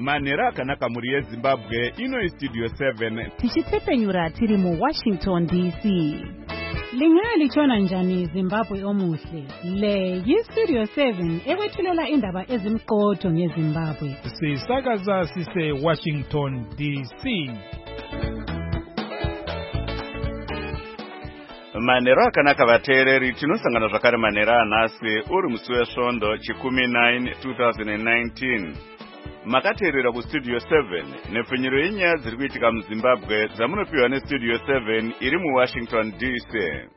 Manera akanaka muri yeZimbabwe ino Studio 7 tichitepenyura tiri mu Washington DC. Lingaya lichona njani Zimbabwe omuhle. Le yi-Studio 7 ekwethulela indaba ezimqotho ngeZimbabwe. Sisakaza sise Washington DC. Manera akanaka vateereri tinosangana zvakare manera anhasi uri musi wesvondo chikumi 9 2019. Makateerera kuStudio 7 nepfenyuro yenyaya dziri kuitika muZimbabwe dzamunopiwa neStudio 7 iri muWashington DC.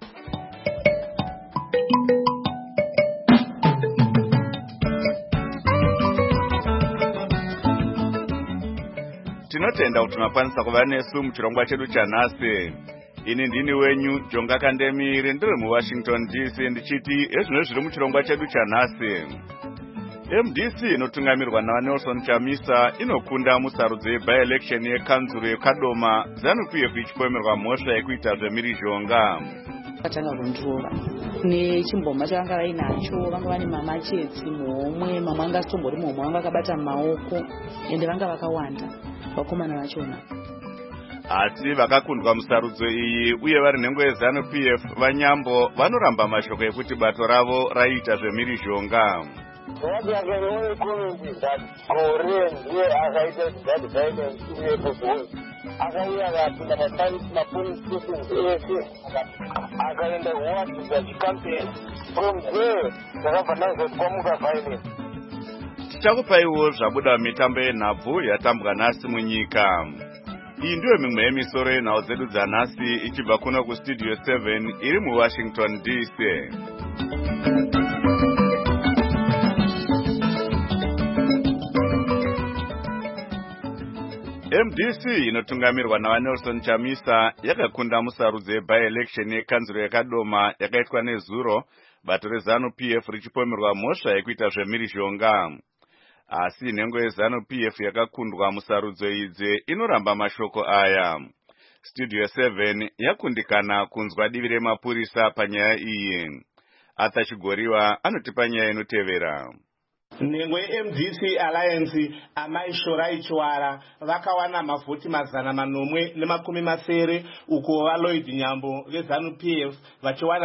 Tinotenda kuti makwanisa kuva nesu muchirongwa chedu chanhasi. Ini ndini wenyu Jonga Kandemire ndiri muWashington DC ndichiti ezvino zviri muchirongwa chedu chanhasi. MDC inotungamirwa naNelson Chamisa inokunda musarudzo yeby-election yekanzuro yeKadoma ZANU-PF ichipomerwa mhosva yekuita zvemhirizhonga. Vakatanga kunditora nechimboma chavanga vainacho, vanga vane mamachetsi muhomwe, mamwe anga asitombori muhomwe, vanga vakabata mumaoko ende vanga vakawanda vakomana vachona. Asi vakakundwa musarudzo iyi uye vari nhengo yeZANU-PF vanyambo vanoramba mashoko ekuti bato ravo raiita zvemhirizhonga. What they are going to comment is that Korean here as I said that guidance to be able to as I hear that in the police stations against the war to the campaign from there the government of Komuka violence. Tichakupaiwo zvabuda mitambo yenhabvu yatambwa nhasi munyika. Iyi ndiyo mimwe yemisoro yenhau dzedu dzanhasi ichibva kuno kuStudio 7 iri muWashington DC. MDC inotungamirwa naNelson Chamisa yakakunda musarudzo yeby-election yekanzuro yeKadoma yakaitwa nezuro bato reZANU-PF richipomerwa mhosva yekuita zvemhirizhonga. Asi nhengo yeZANU-PF yakakundwa musarudzo idzi inoramba mashoko aya. Studio 7 yakundikana kunzwa divi remapurisa panyaya iyi. Atachigoriwa anotipa nyaya inotevera. Nhengo yeMDC Alliance Amai Shorai Chwara vakawana mavhoti 480 uko vaLloyd Nyambo veZANU-PF vachiwana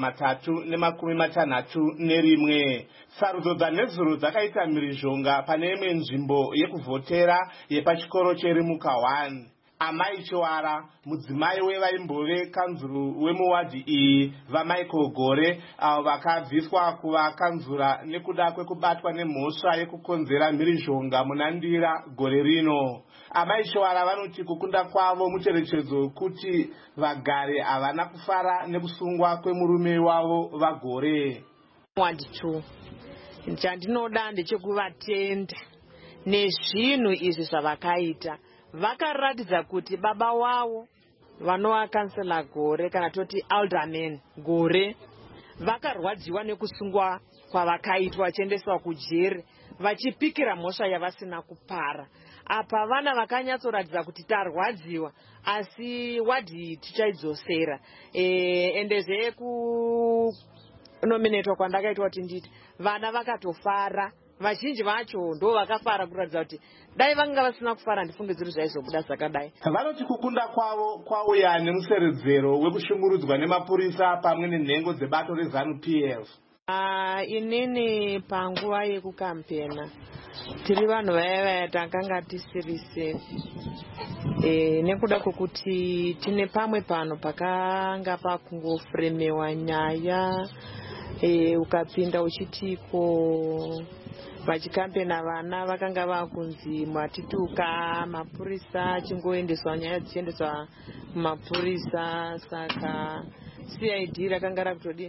361. Sarudzo dzanezuro dzakaita mhirizhonga pane imwe nzvimbo yekuvhotera yepachikoro cheRimuka 1. Amai Chwara, mudzimai wevaimbove kanzuru wemuwadhi iyi vaMichael Gore, avo vakabviswa kuvakanzura nekuda kwekubatwa nemhosva yekukonzera mhirizhonga munandira gore rino. Amai Chwara vanoti kukunda kwavo mucherechedzo kuti vagare havana kufara nekusungwa kwemurume wavo vaGore. Wandicho chandinoda ndechekuvatenda nezvinhu izvi zvavakaita. Vakaratidza kuti baba wavo vanova kansela Gore kana toti alderman Gore vakarwadziwa nekusungwa kwavakaitwa vachiendeswa kujere vachipikira mhosva yavasina kupara. Apa vana vakanyatsoratidza kuti tarwadziwa asi wadhi tichaidzosera. Endezve kunominatwa kwandakaitwa kuti nditi vana vakatofara. Vazhinji vacho ndo vakafara kuratidza kuti dai vanga vasina kufara ndifunge dziri zvaizobuda zvakadai. Vanoti kukunda kwavo kwauya nemuseredzero wekushungurudzwa nemapurisa pamwe nenhengo dzebato reZANU-PF. Inini panguva yekukampena tiri vanhu vaya takanga tisiri safe. Nekuda kwokuti tine pamwe pano pakanga pakungofremewa nyaya ukapinda uchitiko vachikampena vana vakanga vakunzi mwatituka mapurisa chingoendeswa nyaya dzichiendeswa kumapurisa. Saka CID rakanga rakutodini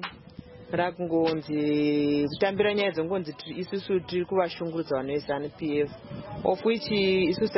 rakungonzi kutambira nyaya dzongonzi isusu tiri kuvashungurudza vanhu veZANU-PF of which isusu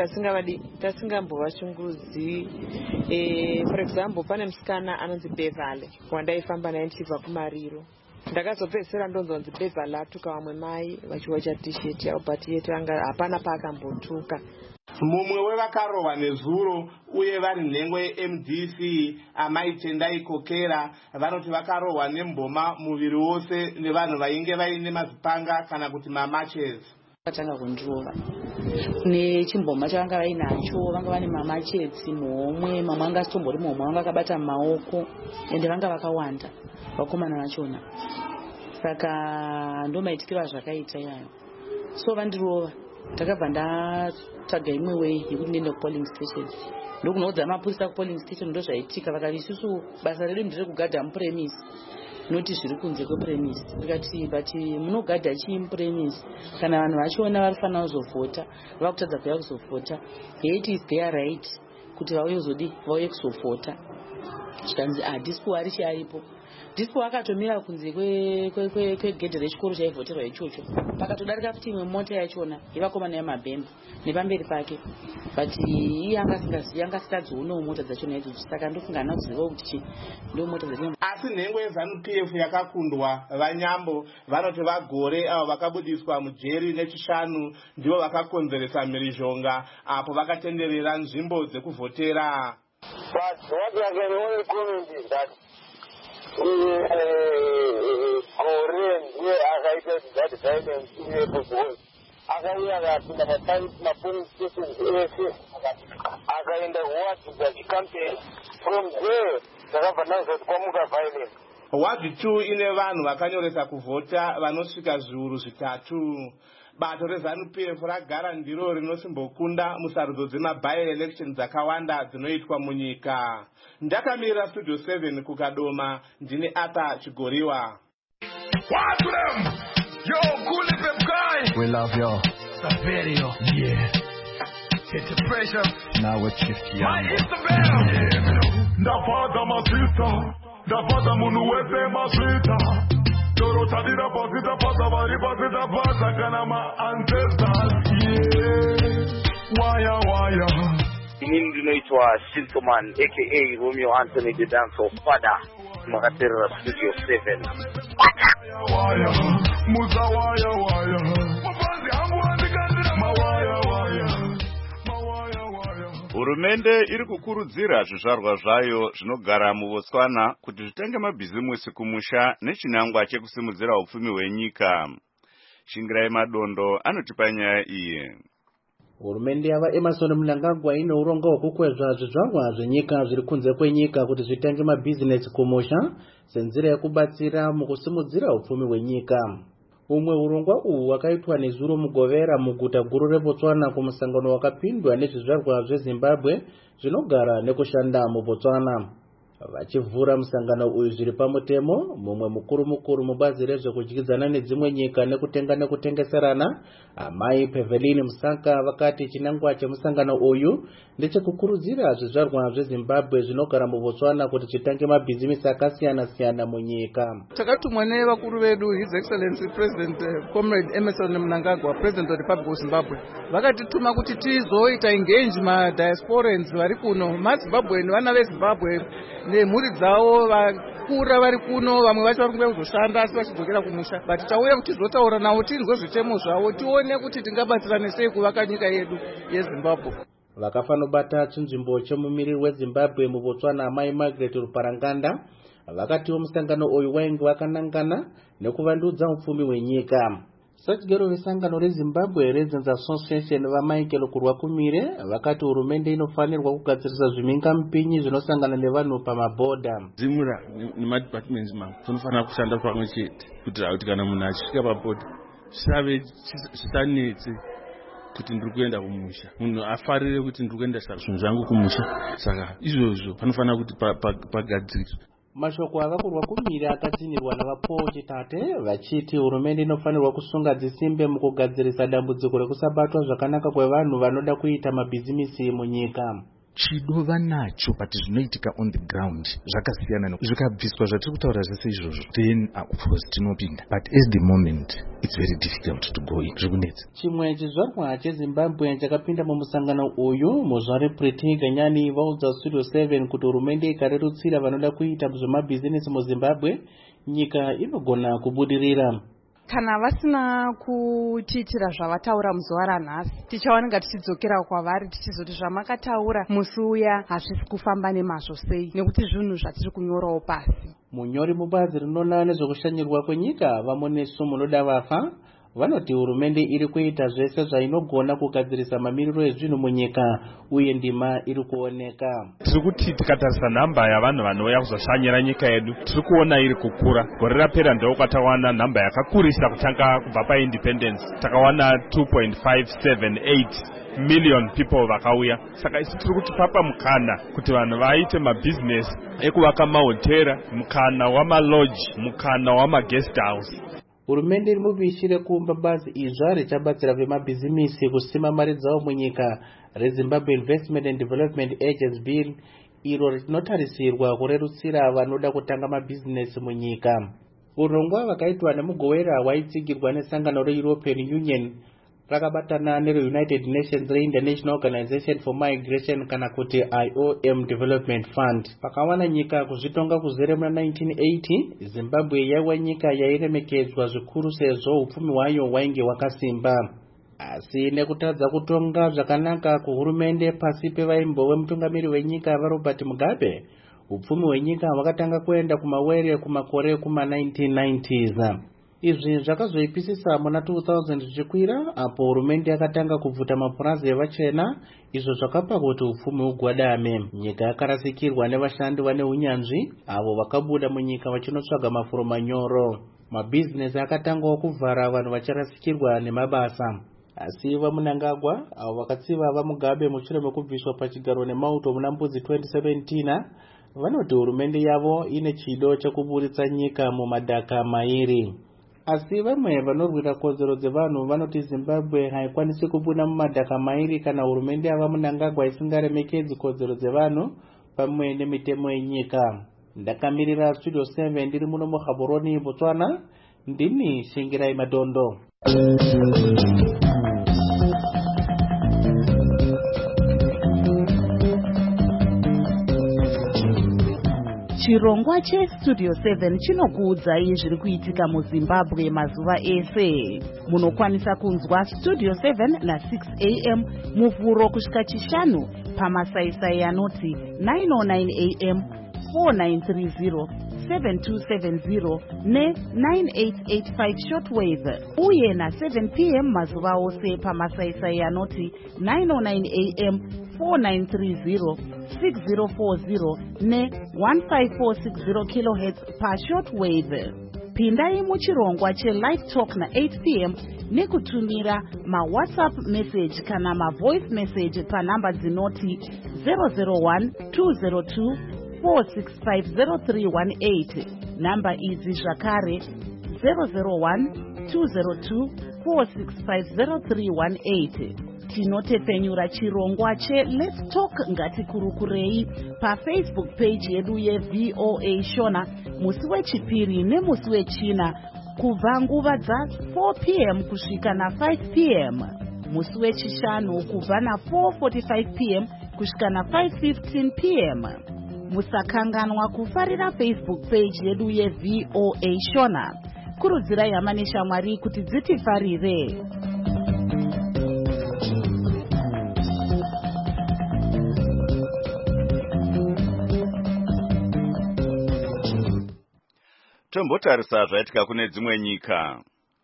tasingambovashungurudzi. For example pane musikana anonzi Bevale wandaifamba naye ndichibva kuMariro. Ndakazopedzisira ndonzonzi Bevale atuka vamwe mai vachiwacha t-shirt yavo but yeti hapana paakambotuka. Mumwe wevakarohwa nezuro uye vari nhengo yeMDC Amai Tendai Kokera vanoti vakarohwa nemboma muviri wose nevanhu vainge vaine mazipanga kana kuti mamatches. Tanga kundirova nechimboma chavanga vainacho, vanga vane mamachetsi muhomwe, mamwe anga asitombori muhomwe, vanga vakabata mumaoko ende vanga vakawanda vakomana vachona. Saka ndomaitikiro zvakaita iyayo. So vandirova ndakabva ndatsvaga imwe way yekuti ndiende kupolling station. Ndokunoudza mapurisa kupolling station ndozvaitika. Vakati isusu basa redu nderekugadha mupremise, noti zviri kunze kwepremise. Ndikati but munogadha chii mupremise? Kana vanhu vachiona varifana kuzovhota, vakutadza kuuya kuzovhota, it is their right kuti vauye kuzovhota. Zvikanzi dispo harichi aripo. Dispo akatomira kunze kwegedhe rechikoro chaivhoterwa ichocho. Pakatodarika futi imwe mota yachona yevakomana yamabhemba nepamberi pake. But iye anga asingazivi, anga asingadzionawo mota dzachona idzodzo. Saka ndofunga hana kuzivawo kuti ndo mota dzachona. Asi nhengo yeZANU-PF yakakundwa. Vanyambo vanoti vagore avo vakabudiswa mujeri nechishanu ndivo vakakonzeresa mhirizhonga apo vakatenderera nzvimbo dzekuvhotera. But what I can only comment is that Korean here akaita that violence because akauya akapinda mapolling stations ese akaenda kuwati campaign from there takabva nazoti kwamuka violence. Ward 2 ine vanhu vakanyoresa kuvhota vanosvika zviuru zvitatu. Bato reZANU-PF ragara ndiro rinosimbokunda musarudzo dzema-by-election dzakawanda dzinoitwa munyika. Ndakamirira Studio 7 kukadoma, ndine Ata Chigoriwa. Watch them! Yo, cool it up, guy! We love you. Saverio. Yeah. Hit the pressure. Now we're shifting. My Isabel! Yeah, Ndapata masita. Ndapata munu wepe masita. Toro tadira pasita pasa vari pasita pasa kana ma ancestors. Yeah. Waya. Mimi ndinoitwa Sintoman aka Romeo Anthony the Dance of Father. Makatera Studio 7. Waya. Musa waya. Mabanzi hangu andikandira mawaya. Hurumende iri kukurudzira zvizvarwa zvayo zvinogara muBotswana kuti zvitenge mabhizimusi kumusha nechinangwa chekusimudzira upfumi hwenyika. Shingirai Madondo anotipa nyaya iyi. Hurumende yava Emerson Mnangagwa ine urongo hwekukwezva zvizvarwa zvenyika zviri kunze kwenyika kuti zvitenge mabhizinesi kumusha senzira yekubatsira mukusimudzira upfumi hwenyika. Umwe urongwa uhu wakaitwa nezuro mugovera muguta guru reBotswana kumusangano wakapindwa nezvizvarwa zveZimbabwe zvinogara nekushanda muBotswana. Vachivhura musangano uyu zviri pamutemo, mumwe mukuru mubazi rezvekudyidzana nedzimwe nyika nekutenga nekutengeserana, Amai Pevelini Musaka vakati chinangwa chemusangano uyu ndechekukurudzira zvizvarwa zveZimbabwe zvinogara muBotswana kuti chitange mabhizimisi akasiyana-siyana munyika. Takatumwa nevakuru vedu His Excellency President Comrade Emerson Mnangagwa, President of the Republic of Zimbabwe, vakatituma kuti tizoita engage madiasporans vari kuno, maZimbabweni, vana veZimbabwe nemhuri dzavo vakura vari kuno, vamwe vacho vari kuda kuzoshanda asi vachidzokera kumusha. But tauya kuti tizotaura navo tinzwe zvitemo zvavo, tione kuti tingabatsirane sei kuvaka nyika yedu yeZimbabwe. Vakafanobata chinzvimbo chemumiriri weZimbabwe muBotswana Amai Margaret Ruparanganda vakatiwo musangano uyu wainge wakanangana nekuvandudza upfumi hwenyika. Sakigero vesangano reZimbabwe Residents Association vaMichael Kurwakumire vakati hurumende inofanirwa kugadzirisa zvimingamupinyi zvinosangana nevanhu pamabhodha. Zimura nemadepartments tinofanira kushanda pamwe chete kuitira kuti kana munhu achisvika pabhodha zvisanetse kuti ndiri kuenda kumusha, munhu afarire kuti ndiri kuenda zvinhu zvangu kumusha. Saka izvozvo panofanira kuti pagadzirwe. Mashoko akakurwakumire akatsinirwa navaPaul Chitate vachiti hurumende inofanirwa kusunga dzisimbe mukugadzirisa dambudziko rekusabatwa zvakanaka kwevanhu vanoda kuita mabhizimisi munyika. Chido vanacho but zvinoitika on the ground zvakasiyana zvikabviswa zvatiri kutaura zvese izvozvo, then of course tinopinda, but at the moment it's very difficult to go in. Zvikunetsa. Chimwe chizvarwa cheZimbabwe chakapinda mumusangano uyu muzvare Pretty Ganyani vaudza Studio 7 kuti hurumende ikarerutsira vanoda kuita zvemabhizinesi muZimbabwe nyika inogona kubudirira. Kana vasina kutiitira zvavataura muzuva ranhasi, tichawananga tichidzokera kwavari tichizoti zvamakataura musi uya hazvisi kufamba nemazvo sei, nekuti zvinhu zvatiri kunyorawo pasi. Munyori mubazi rinoona nezvekushanyirwa kwenyika vaMonesu Munoda Vafa vanoti hurumende iri kuita zvese zvainogona kugadzirisa mamiriro ezvinhu munyika uye ndima iri kuoneka. Tiri kuti tikatarisa nhamba yavanhu vanouya kuzoshanyira nyika yedu tiri kuona iri kukura. Gore rapera ndoko takawana nhamba yakakurisa kutanga kubva paindependence, takawana 2.578 million people vakauya. Saka isi tiri kuti papa mukana kuti vanhu vaite mabhizinesi ekuvaka mahotera, mukana wamaloji, mukana wamaguest house. Hurumende iri mubishi rekuumba bazi idzva richabatsira vemabhizimisi kusima mari dzavo munyika reZimbabwe Investment and Development Agency Bill, iro rinotarisirwa kurerutsira vanoda kutanga mabhizinesi munyika. Urongwa hwakaitwa nemugowera waitsigirwa nesangano reEuropean Union rakabatana nereUnited Nations reInternational Organization for Migration kana kuti IOM Development Fund. Pakawana nyika kuzvitonga kuzere muna 1980, Zimbabwe yaiva nyika yairemekedzwa zvikuru sezvo upfumi hwayo hwainge hwakasimba. Asi nekutadza kutonga zvakanaka kuhurumende pasi pevaimbowe mutungamiri wenyika vaRobert Mugabe, upfumi hwenyika hwakatanga kuenda kumawere kumakore kuma-1990s. Izvi zvakazoipisisa muna 2000 zvichikwira, apo hurumende yakatanga kubvuta mapurazi evachena, izvo zvakapa kuti upfumi hugwadame. Nyika yakarasikirwa nevashandi vane unyanzvi avo vakabuda munyika vachinotsvaga mafuro manyoro. Mabhizinesi akatangawo kuvhara vanhu vacharasikirwa nemabasa. Asi vaMnangagwa avo vakatsiva vaMugabe mushure mekubviswa pachigaro nemauto muna Mbudzi 2017 vanoti hurumende yavo ine chido chekuburitsa nyika mumadhaka mairi. Asi vamwe vanorwira kodzero dzevanhu vanoti Zimbabwe haikwanisi kubuda mumadhaka mairi kana hurumende yavaMnangagwa isingaremekedzi kodzero dzevanhu pamwe nemitemo yenyika. Ndakamirira Studio 7 ndiri muno muGaborone, Botswana. Ndini Shingirai Madondo. Chirongwa cheStudio 7 chinokuudzai zviri kuitika muZimbabwe mazuva ese. Munokwanisa kunzwa Studio 7 na6 am muvhuro kusvika chishanu pamasaisai anoti 909 am, 4930, 7270 ne9885 shortwave, uye na7 pm mazuva ose pamasaisai anoti 909 am, 4930, 6040 ne1546 kHz pashortwave. Pindai muchirongwa cheLive Talk na8 pm nekutumira mawhatsapp message kana mavoice message panhamba dzinoti 001-202 4650318. Namba idzi zvakare 001-202 4650318. Tinotepenyura chirongwa cheLet's Talk ngatikurukurei paFacebook page yedu yeVOA Shona musi wechipiri nemusi wechina kubva nguva dza4 pm kusvika na5 pm, musi wechishanu kubva na4:45 pm kusvika na5:15 pm. Musakanganwa kufarira Facebook page yedu yeVOA Shona. Kurudzirai hama neshamwari kuti dzitifarire. Tombotarisa zvaitika kune dzimwe nyika.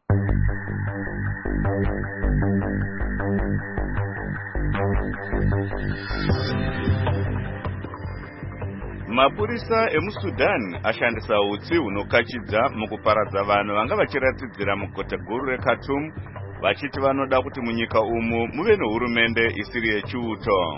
Mapurisa emuSudan ashandisa utsi hunokachidza mukuparadza vanhu vanga vachiratidzira muguta guru reKhartoum vachiti vanoda kuti munyika umu muve nehurumende isiri yechiuto.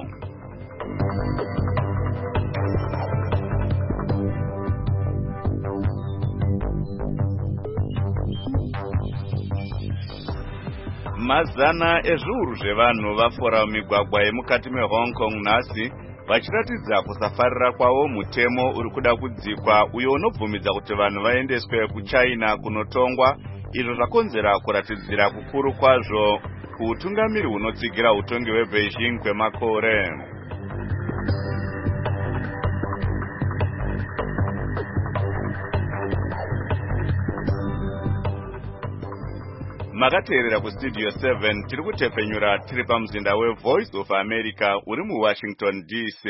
Mazana ezviuru zvevanhu vafora mumigwagwa yemukati meHong Kong nhasi vachiratidza kusafarira kwavo mutemo uri kuda kudzikwa uyo unobvumidza kuti vanhu vaendeswe kuChina kunotongwa, izvo zvakonzera kuratidzira kukuru kwazvo kuutungamiri hunotsigira utongi hweBeijing kwemakore. Makateerera kuStudio 7 tiri kutepenyura tiri pamuzinda weVoice of America uri muWashington DC.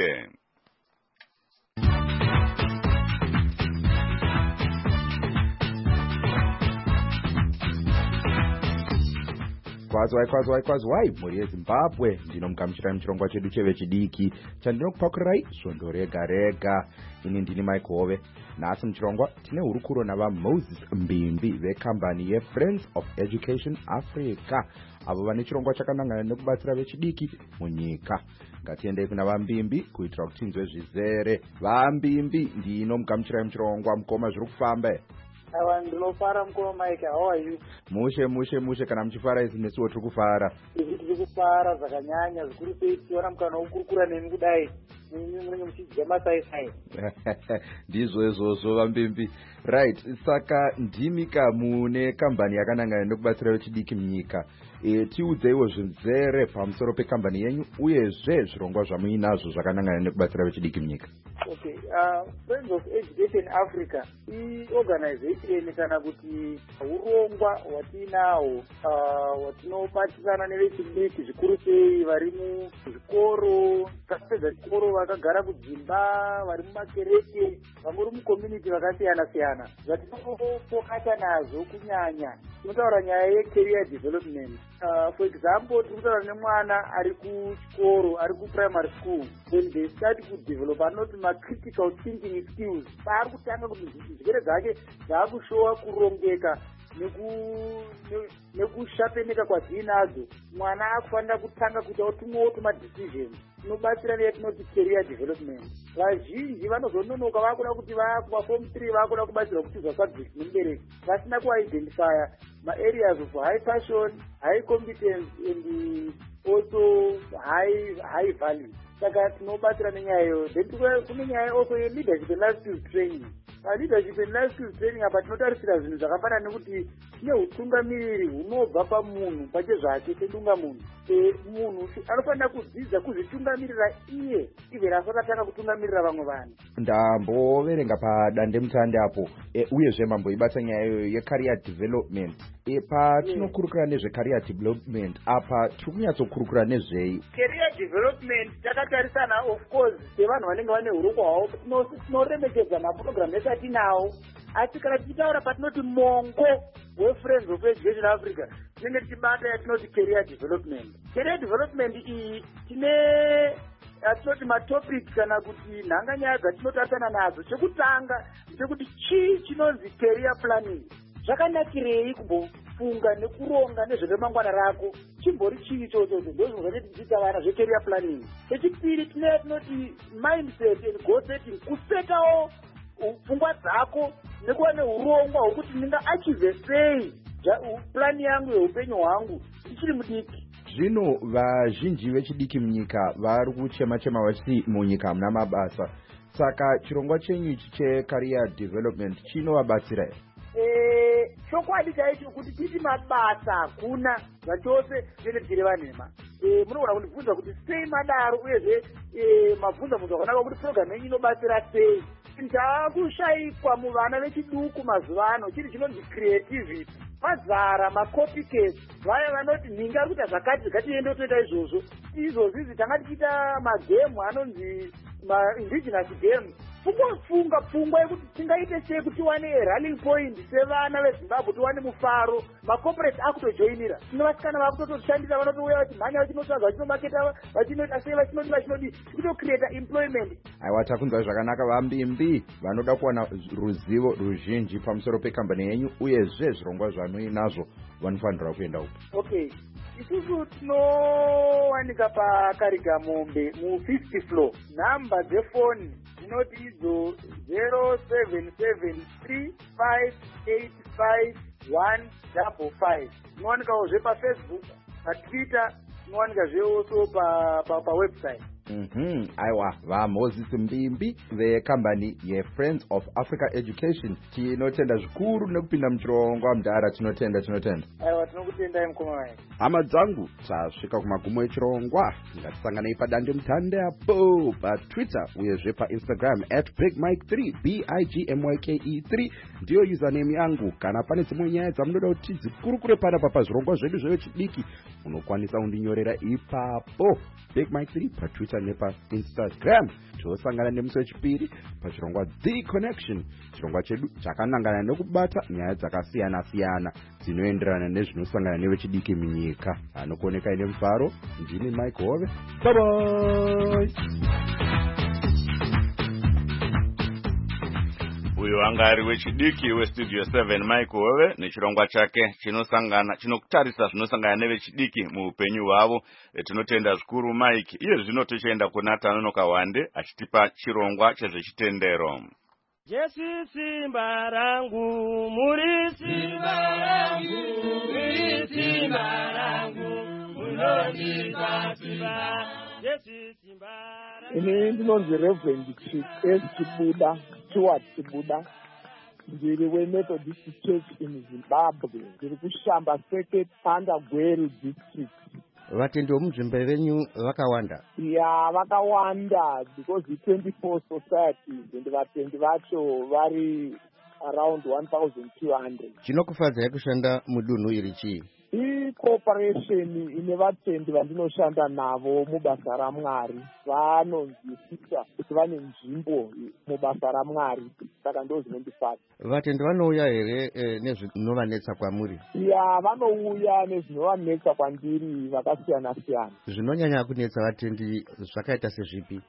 Aikwazwai mhuri yeZimbabwe, ndinomugamuchirai muchirongwa chedu chevechidiki chandinokupakurai svondo rega rega. Ini ndini Mike Hove. Nhasi muchirongwa tine hurukuro navaMoses Mbimbi vekambani yeFriends of Education Africa, avo vane chirongwa chakanangana nekubatsira vechidiki munyika. Ngatiendei kuna vaMbimbi kuitira kuti tinzwe zvizere. VaMbimbi, ndinomugamuchirai muchirongwa. Mukoma zviri kufamba here? Awa, ndinofara mukoma Mike. How are you? Mushe kana muchifara isu nesuwo tiri kufara. Tiri kufara zvakanyanya, zvikuru sei tichiona mukana wokurukura nemi kudai munenge muchidya masaisai. Ndizvo izvozvo vaMbimbi. Right, saka ndimika mune kambani yakanangana nekubatsira vechidiki munyika. Tiudzeiwo zvizere pamusoro pekambani yenyu uyezve zvirongwa zvamuinazvo zvakanangana nekubatsira vechidiki munyika. Okay, Friends of Education Africa iorganization kana kuti urongwa hwatinahwo hwatinobatsirana nevechidiki zvikuru sei vari muzvikoro, vakapedza chikoro vakagara kudzimba, vari mumakereke, vamwe vari mucommunity vakasiyana siyana. Zvatinofokata nazvo kunyanya tinotaura nyaya yecareer development. For example, tiri kutaura nemwana ari kuchikoro, ari kuprimary school, when they start kudevelop anoti critical thinking skills, paari kutanga kuti njere dzake dzaakushowa kurongeka nekushapeneka kwadzinadzo, mwana akufanira kutanga kuitawo tumwewo tumadecisions tinobatsira neyatinoti career development. Vazhinji vanozononoka vakuda kuti vakumaform 3 vakuda kubatsirwa kuchizwa subject nemubereki vasina kuidentifya maareas of high passion, high competence and also high value. Saka tinobatsira nenyaya iyoyo. Then kune nyaya also yeLeadership and Life Skills Training. Leadership and Life Skills Training apa tinotarisira zvinhu zvakafanana nekuti tine utungamiriri hunobva pamunhu pache zvake sedungamunhu. Munhu anofanira kudzidza kuzvitungamirira iye even asati atanga kutungamirira vamwe vanhu. Ndamboverenga padandemutande apo uyezve mamboibata nyaya iyoyo yecareer development. Patinokurukura nezvecareer development apa tiri kunyatsokurukura nezvei? Career development takatarisana of course sevanhu vanenge vane urongwa hwavo tinoremekedza maprogram ese atinawo, asi kana tichitaura patinoti mongo weFriends of Education Africa tinenge tichibata yatinoti career development. Career development iyi atinoti matopics kana kuti nhanganyaya dzatinotarisana nadzo. Chekutanga ndechekuti chii chinonzi career planning. Zvakanakirei kumbofunga nekuronga nezveremangwana rako? Chimbori chii ichocho? Ndozvo zvatichiita vana zvecareer planning. Chechipiri tinoti mindset and goal setting, kusetawo pfungwa dzako nekuva neurongwa hwekuti ndingachieve sei plani yangu yeupenyu hwangu ndichiri mudiki. Zvino vazhinji vechidiki munyika vari kuchema vachiti munyika hamuna mabasa, saka chirongwa chenyu ichi checareer development chinovabatsira here? Chokwadi chaicho kuti titi mabasa hakuna zvachose tenge tichireva nhema. Munogona kundibvunza kuti sei madaro uyezve mabvunzo akanaka kuti program yenyu inobatsira sei. Chaakushayikwa muvana vechiduku mazuva ano chiri chinonzi creativity. Mazara macopycats, vaya vanoti ninga ari kuita zvakati ngatiende toita izvozvo. Izvozvi tanga tichiita magemu anonzi indigenous game. Funga pfungwa yekuti tingaite sei kuti tiwane rallying point sevana veZimbabwe, tiwane mufaro. Macorporate akutojoinira, tinovasikana vakutotoshandisa, vanotouya vachimhanya vachinotsvaga vachinomaketa vachinota sei vachinodi tikutocreata employment. Aiwa, takunzwa zvakanaka vaMbimbi. Vanoda kuwana ruzivo ruzhinji pamusoro pekambani yenyu uyezve zvirongwa zvanoinazvo vanofanira kuenda upo. Okay, isusu tinowanika paKarigamombe mu50th floor. Nhamba dzefoni dzinoti idzo 0773585155. Tinowanikawozve paFacebook, paTwitter, tinowanikazve also pawebsite. Aiwa, vaMoses Mbimbi vekambani yeFriends of Africa Education. Tinotenda zvikuru nekupinda muchirongwa mudhara. Tinotenda. Aiwa, tinokutendai mukoma wayo. Hama dzangu, tasvika kumagumo echirongwa. Ngatisanganei padandemutande apo paTwitter uyezve paInstagram @BigMike3 BIGMYKE3 ndiyo username yangu. Kana pane dzimwe nyaya dzamunoda kuti dzikurukure panapa pazvirongwa zvedu zvevechidiki, unokwanisa kundinyorera ipapo. BigMike3 paTwitter patwitter nepainstagram. Tosangana nemusi wechipiri pachirongwa The Connection, chirongwa chedu chakanangana nekubata nyaya dzakasiyana-siyana dzinoenderana nezvinosangana nevechidiki munyika. Anokuoneka ine mufaro, ndini Mike Hove. Bye bye. Uyo anga ari wechidiki westudio 7 Mike Hove nechirongwa chake chinokutarisa zvinosangana nevechidiki muupenyu hwavo. Tinotenda zvikuru Mike. Iye zvino tichaenda kuna Tanonoka Wande achitipa chirongwa chezvechitendero. Jesu simba rangu, muri simba rangu, muri simba rangu, munondipa simba. Jesu simba rangu. Ini ndinonzi Reverend Chibuda, Stuart Chibuda. Ndiri weMethodist Church in Zimbabwe. Ndiri kushamba Second under Gweru district. Vatendi vomuzvimba venyu vakawanda? Ya, vakawanda because the 24 societies and vatendi vacho vari around 1,200. Chinokufadzai kushanda mudunhu iri chii? Cooperation ine vatendi vandinoshanda navo mubasa raMwari vanonzwisisa kuti vane nzvimbo mubasa raMwari, saka ndo zvinondifadza. Vatendi vanouya here nezvinovanetsa kwamuri? Ya, vanouya nezvinovanetsa kwandiri vakasiyana-siyana. Zvinonyanya kunetsa vatendi zvakaita sezvipi?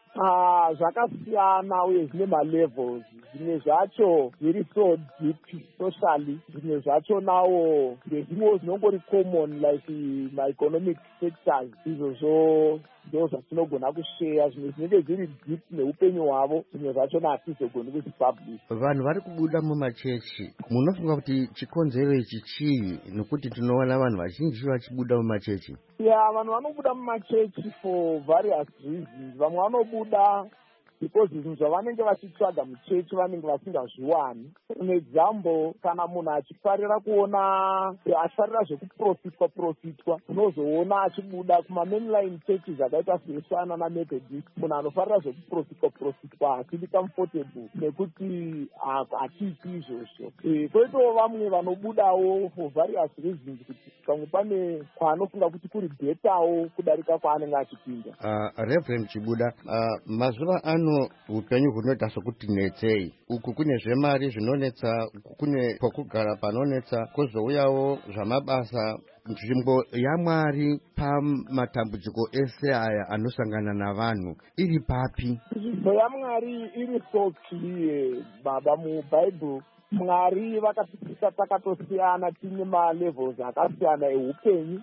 Zvakasiyana uye zvine malevels. Zvimwe zvacho zviri so deep socially, zvimwe zvacho nawo ndezvimwe zvinongori common like maeconomic sectors. Izvozvo ndo zvatinogona kusheya, zvimwe zvinenge zviri deep neupenyu hwavo, zvimwe zvacho hatizogoni kuzvipublish. Vanhu vari kubuda mumachechi, munofunga kuti chikonzero ichi chii? Nokuti tinoona vanhu vazhinji vachibuda mumachechi. Ya, vanhu vanobuda mumachechi for various reasons. Vamwe vanobuda because zvinhu zvavanenge vachitsvaga muchechi vanenge vasingazviwani. For example, kana munhu achifarira kuona achifarira zvekuprofitwa, unozoona achibuda kuma-mainline churches akaita seSwana naMethodist. Munhu anofarira zvekuprofitwa asiri comfortable nekuti hatiiti izvozvo. Koitawo vamwe vanobudawo for various reasons, kuti pamwe pane kwaanofunga kuti kuri bhetawo kudarika kwaanenge achipinda. Reverend Chibuda, mazuva ano upenyu hunoita sokuti netsei. Uku kune zvemari zvinonetsa, kune pokugara panonetsa, kozouyawo zvamabasa. Nzvimbo yaMwari pamatambudziko ese aya anosangana navanhu iri papi? Nzvimbo yaMwari iri so clear, baba. MuBhayibheri Mwari vakatipisa takatosiyana, tine malevels akasiyana eupenyu.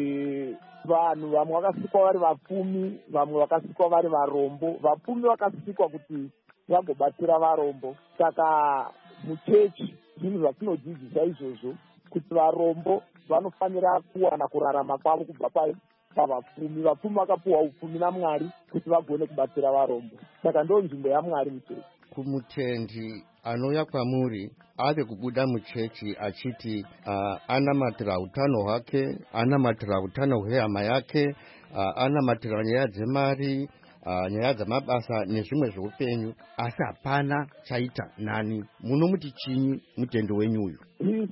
Vanhu vamwe vakasikwa vari vapfumi, vamwe vakasikwa vari varombo. Vapfumi vakasikwa kuti vagobatsira varombo. Saka muchechi zvinhu zvatinodzidzisa izvozvo, kuti varombo vanofanira kuwana kurarama kwavo kubva pavapfumi. Vapfumi vakapuwa upfumi naMwari kuti vagone kubatsira varombo. Saka ndo nzvimbo yaMwari muchechi. Kumutendi anouya kwamuri ave kubuda muchechi achiti anamatira utano hwake, anamatira utano hwehama yake, anamatira nyaya dzemari, nyaya dzamabasa nezvimwe zveupenyu, asi hapana chaita nani. Munomuti chinyi mutendi wenyu uyu?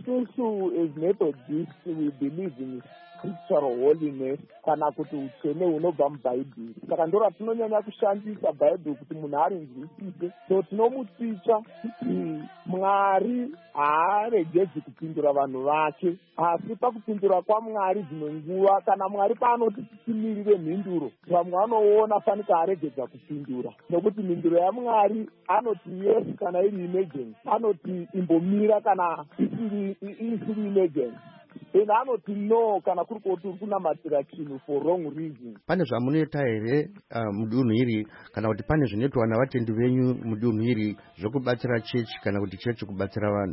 Isusu as Methodists we believe in scriptural holiness, kana kuti utsvene hunobva muBhaibheri. Saka ndo ratinonyanya kushandisa Bhaibheri kuti munhu arinzwisise. So tinomuticha kuti Mwari haaregedzi kupindura vanhu vake, asi pakupindura kwaMwari dzimwe nguva kana Mwari paanoti timirire mhinduro, vamwe vanoona fanika aregedza kupindura, nokuti mhinduro yaMwari anoti yes kana iri emergency, anoti imbomira kana isiri emergency. Then anoti no kana kuri kuti uri kunamatira chinhu for wrong reason. Pane zvamunoita here mudunhu iri, kana kuti pane zvinoitwa navatendi venyu mudunhu iri zvokubatsira chechi kana kuti chechi kubatsira vanhu?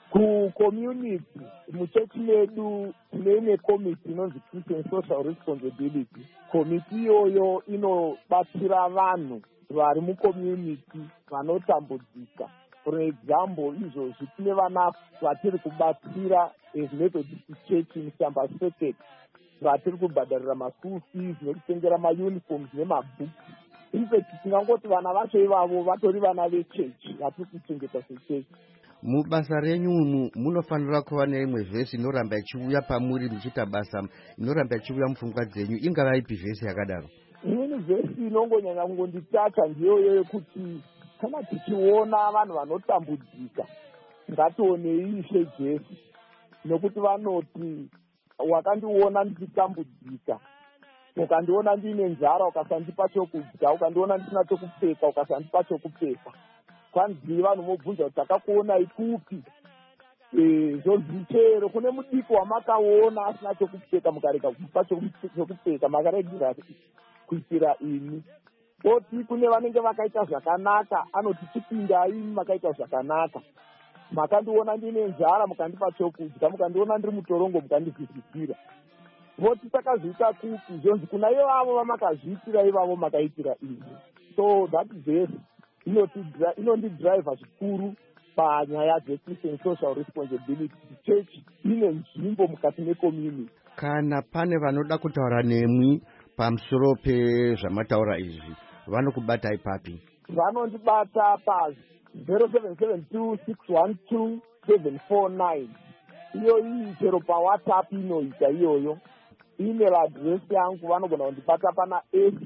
Kucommunity muchechi medu tine committee inonzi Christian Social Responsibility. Committee iyoyo inobatsira vanhu vari mucommunity vanotambudzika. For example, izvozvi tine vana vatiri kubatsira as Methodist Church in Shamba Second, vatiri kubhadharira ma-school fees nekutengera ma-uniforms nemabhuku. In fact, tingangoti vana vacho ivavo vatori vana vechechi vatiri kuchengeta sechechi. Mubasa renyu umu munofanira kuva neimwe vhesi inoramba ichiuya pamuri muchiita basa, inoramba ichiuya mupfungwa dzenyu. Ingava ipi vhesi yakadaro? imweni vhesi inongonyanya kungonditacha ndiyoyo yekuti kana tichiona vanhu vanotambudzika ngationei Ishe Jesu, nekuti vanoti wakandiona ndichitambudzika, ukandiona ndine nzara ukasandipa chokudya, ukandiona ndisina chokupfeka ukasandipa chokupfeka. Kwanzi vanhu mobvunza kuti takakuonai kupi? Zvozvichero kune mudiki wamakaona asina chokupfeka mukarega kupa chokupfeka, makaregera kuitira ini. Oti kune vanenge vakaita zvakanaka, anoti chipindai makaita zvakanaka. Makandiona ndine nzara mukandipa chokudya, mukandiona ndiri mutorongo mukandizvisira. Voti takazviita kupi? Zvonzi kuna ivavo vamakazviitira ivavo makaitira ini. So that verse inondidriva zvikuru panyaya dzeChristian social responsibility. Church ine nzvimbo mukati mecommunity. Kana pane vanoda kutaura nemwi pamusoro pezvamataura izvi, vanokubata ipapi? Vanondibata pa 0772612749. Iyo iyi chero paWhatsApp inoita iyoyo. Email address yangu vanogona kundibata pana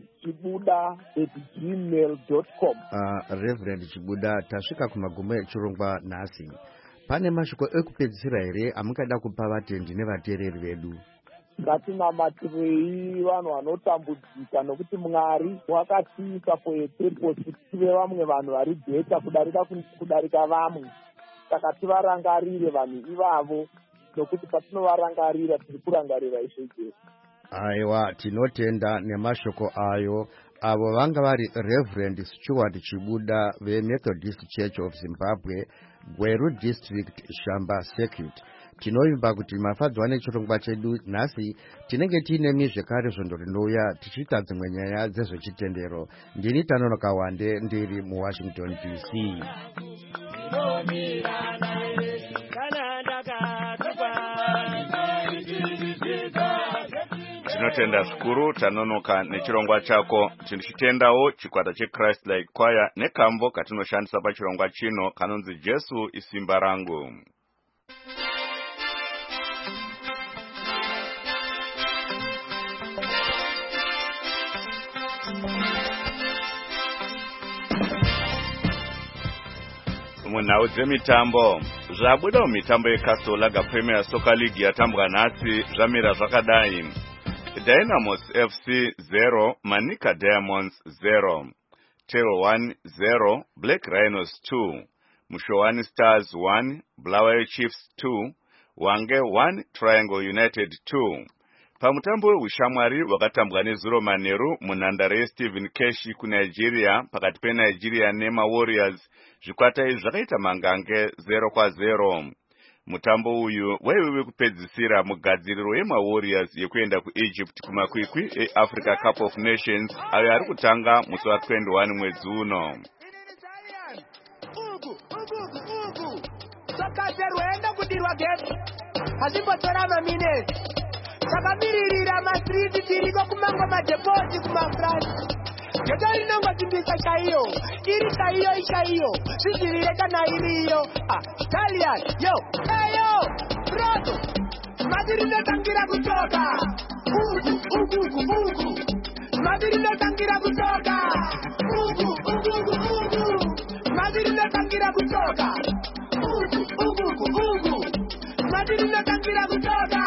chibuda@gmail.com. Reverend Chibuda, tasvika kumagumo echirongwa nhasi. Pane mashoko ekupedzisira here amungada kupa vatendi nevateereri vedu? Ngatinamatirei vanhu vanotambudzika, nokuti Mwari wakatiisa for a purpose kuti tive vamwe vanhu vari bheta kudarika vamwe. Saka tivarangarire vanhu ivavo, nokuti patinovarangarira tiri kurangarira Ishe Jesu. Aiwa, tinotenda nemashoko ayo. Avo vanga vari Reverend Stuart Chibuda veMethodist Church of Zimbabwe, Gweru District, Shamba Circuit. Tinovimba kuti mafadzwa nechirongwa chedu nhasi. Tinenge tiine mizvekare zvondo rinouya tichiita dzimwe nyaya dzezvechitendero. Ndini Tanonoka Wande ndiri muWashington DC. Tinotenda zvikuru Tanonoka nechirongwa chako. Tichitendawo chikwata cheChrist Like Choir nekambo katinoshandisa pachirongwa chino kanonzi Jesu isimba rangu. Munhau dzemitambo, zvabuda mumitambo yeCastle Lager Premier Soccer League yatambwa nhasi zvamira zvakadai. Dynamos FC 0, Manica Diamonds 0, Tail 1 0, Black Rhinos 2, Mushowani Stars 1, Bulawayo Chiefs 2, Wange 1, Triangle United 2. Pamutambo wehushamwari wakatambwa neZuro Maneru munhandare yeStephen Keshi kuNigeria pakati peNigeria nemaWarriors, zvikwata izvi zvakaita mangange 0-0. Mutambo uyu waive wekupedzisira mugadziriro yemaWarriors yekuenda kuEgypt kumakwikwi eAfrica Cup of Nations ayo ari kutanga musi wa21 mwedzi uno. Sakaterwenda kudirwa gate hazimbotora maminutes takamiririra mastriti tiriko kumango madepoti kumafrance geto rinongodzimbisa chaiyo iri chaiyo ichaiyo zvidzivire kana iriyo italian yo eyo roto mati rinotangira kutoka ugu mati rinotangira kutoka ugu mati rinotangira kutoka ugu mati rinotangira kutoka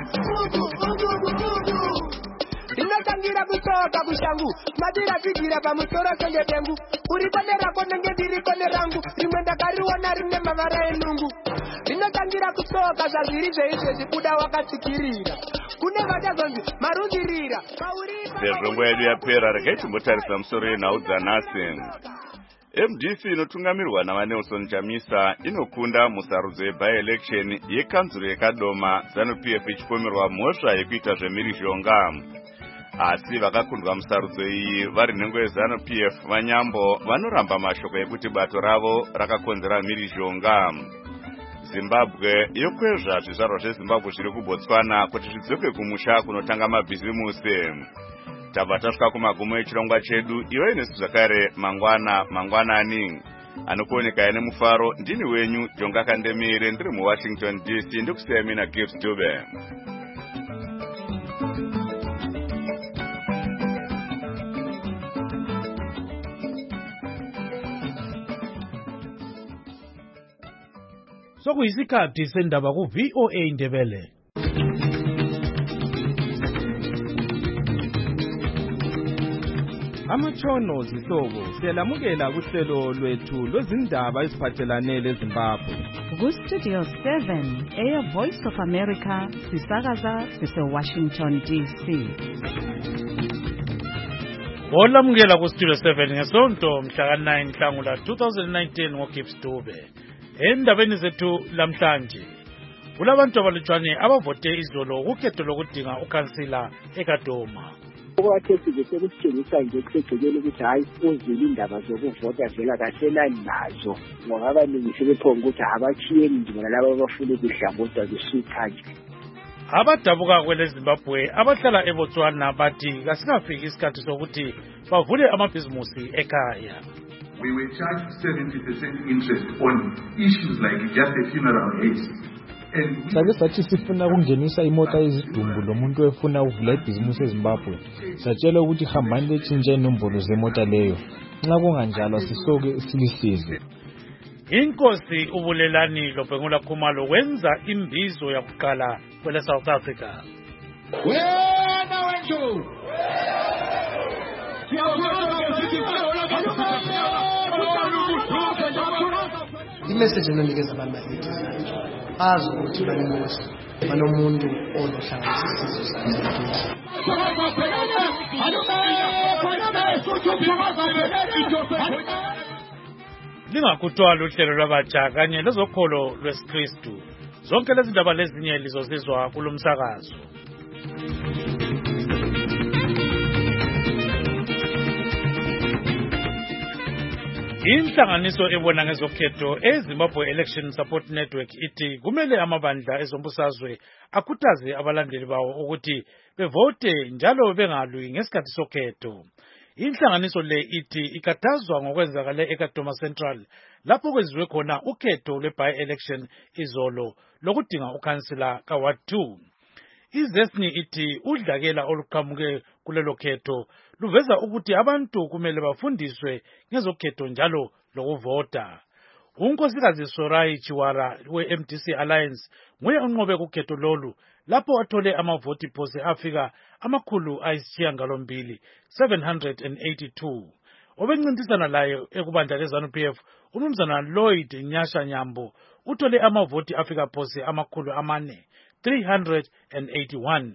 rinotangira kutoka kushangu madira kwigira pamusoro senge dengu uri kone rako nenge ndiri kone rangu rimwe ndakariona rine mavara enungu rinotangira kutoka zvazviri zveizve zibuda wakatsikirira kune vachazonzi marungirira sezvo nguva yedu yapera regai timbotarisa musoro yenhau dzanhasi. MDC inotungamirwa navaNelson Chamisa inokunda musarudzo yeby-election yekanzuro yekadoma ZANU-PF ichipomerwa mhosva yekuita zvemhirizhonga. Asi vakakundwa musarudzo iyi vari nhengo yeZANU-PF vanyambo vanoramba mashoko ekuti bato ravo rakakonzera mhirizhonga. Zimbabwe yokwezva zvizvarwa zveZimbabwe zviri kuBotswana kuti zvidzoke kumusha kunotanga mabhizimusi. Tabva tasvika kumagumo echirongwa chedu, iwe nesu zvakare mangwanani anokuoneka ine mufaro. Ndini wenyu Jonga Kandemire ndiri muWashington DC ndikusiyai mina Gibbs Dube. sekuyisikhathi sendaba ku-VOA Indebele. Amatshono zihlobo siyalamukela kuhlelo lwethu lwezindaba eziphathelane leZimbabwe. Ku-Studio 7 Air Voice of America sisakaza sise-Washington DC. Olamukela ku-Studio 7 ngesonto mhla ka-9 Nhlangula 2019 ngoGibbs Dube. Endabeni zethu lamhlanje kulabantu abalutshwane abavote izolo kukhetho lokudinga ukhansila eKadoma. Okwakhethiwe sekusitshengisa nje kusegcekeni ukuthi hayi uzile indaba zokuvota vela kaselani nazo ngoba abaningi sebephonga ukuthi abachiyeni nje bona laba abafuna ukuhlangoda besutha nje. Abadabuka kweleZimbabwe abahlala eBotswana bathi kasingafiki isikhathi sokuthi bavule amabhizimusi ekhaya. We were charged 70% interest on issues like just a funeral haze. Sake sathi sifuna ukungenisa imota yezidumbu lomuntu efuna ukuvula ibhizimusi eZimbabwe. Satshela ukuthi hambani letshintshe inombolo zemota leyo. Nxa kunganjalo sisoke silihleze. Inkosi uBulelani Lobhengula Khumalo wenza imbizo yakuqala kwele South Africa. Wena wenju. Imessage enanikeza abantu bakithi bazi ukuthi banemosi banomuntu onohlanganisa isizwe sakithi. Lingakuthwala uhlelo lwabatsha kanye lezokholo lwesikristu. Zonke lezi ndaba lezinye lizozizwa kulomsakazo. Inhlanganiso ebona ngezokhetho eZimbabwe Election Support Network ithi kumele amabandla ezombusazwe akhuthaze abalandeli bawo ukuthi bevote njalo bengalwi ngesikhathi sokhetho. Inhlanganiso le ithi ikhathazwa ngokwenzakale eKadoma Central lapho kwenziwe khona ukhetho lwe-by-election izolo lokudinga ukhansila kaWard 2. Izesni ithi udlakela oluqhamuke kulelo khetho luveza ukuthi abantu kumele bafundiswe ngezokhetho njalo lokuvota. Unkosikazi Sorai Chiwara we-MDC Alliance nguye onqobe kukhetho lolu lapho athole amavoti phose afika 782. Obencintisana layo ekubandla leZANU-PF umnumzana Lloyd Nyasha Nyambo uthole amavoti afika phose 381.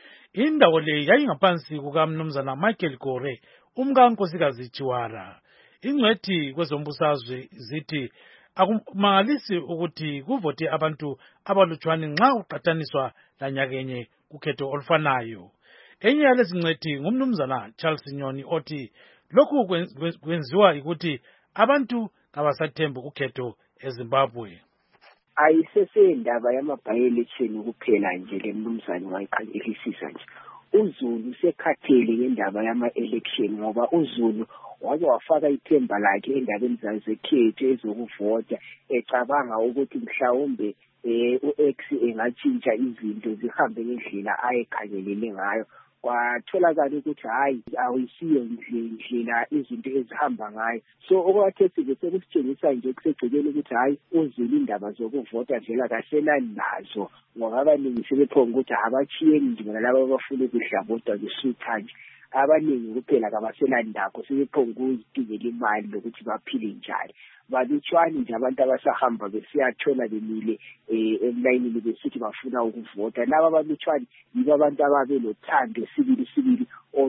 Indawo le yayingaphansi kukamnumzana Michael Gore umkankosikazi Chiwara. Ingcwethi kwezombusazwe zithi akumangalisi ukuthi kuvote abantu abalutshwane nxa uqhathaniswa lanyakenye kukhetho olufanayo. Enye yalezi ngcwethi ngumnumzana Charles Nyoni othi lokhu kwenziwa ukuthi abantu abasathembi ukhetho eZimbabwe. Ayisesendaba yama-by-election kuphela nje le mnumzane wayiqanyelisisa nje. uZulu sekhathele ngendaba yama-election ngoba uZulu wake wafaka ithemba lakhe endabeni zekhetho ezokuvota ecabanga ukuthi mhlawumbe u-X engatshintsha izinto zihambe ngendlela ayekhangelele ngayo. Kwatholakala ukuthi hayi awuyisiyo indlela izinto ezihamba ngayo. So okwakhethiwe sekusitshengisa nje kusegcekeni ukuthi hayi uZulu indaba zokuvota vela kaselani nazo ngoba abaningi sebephonga ukuthi abachiyeni nje bona laba abafuna ukuhlangoda besutha nje. Abaningi kuphela kabaselani ndakho sebephonga ukudingela imali lokuthi baphile njani. Balutshwane nje abantu abasahamba besiyathola bemile emlayinini besithi bafuna ukuvota. Laba abalutshwane yibo abantu ababelothando sibili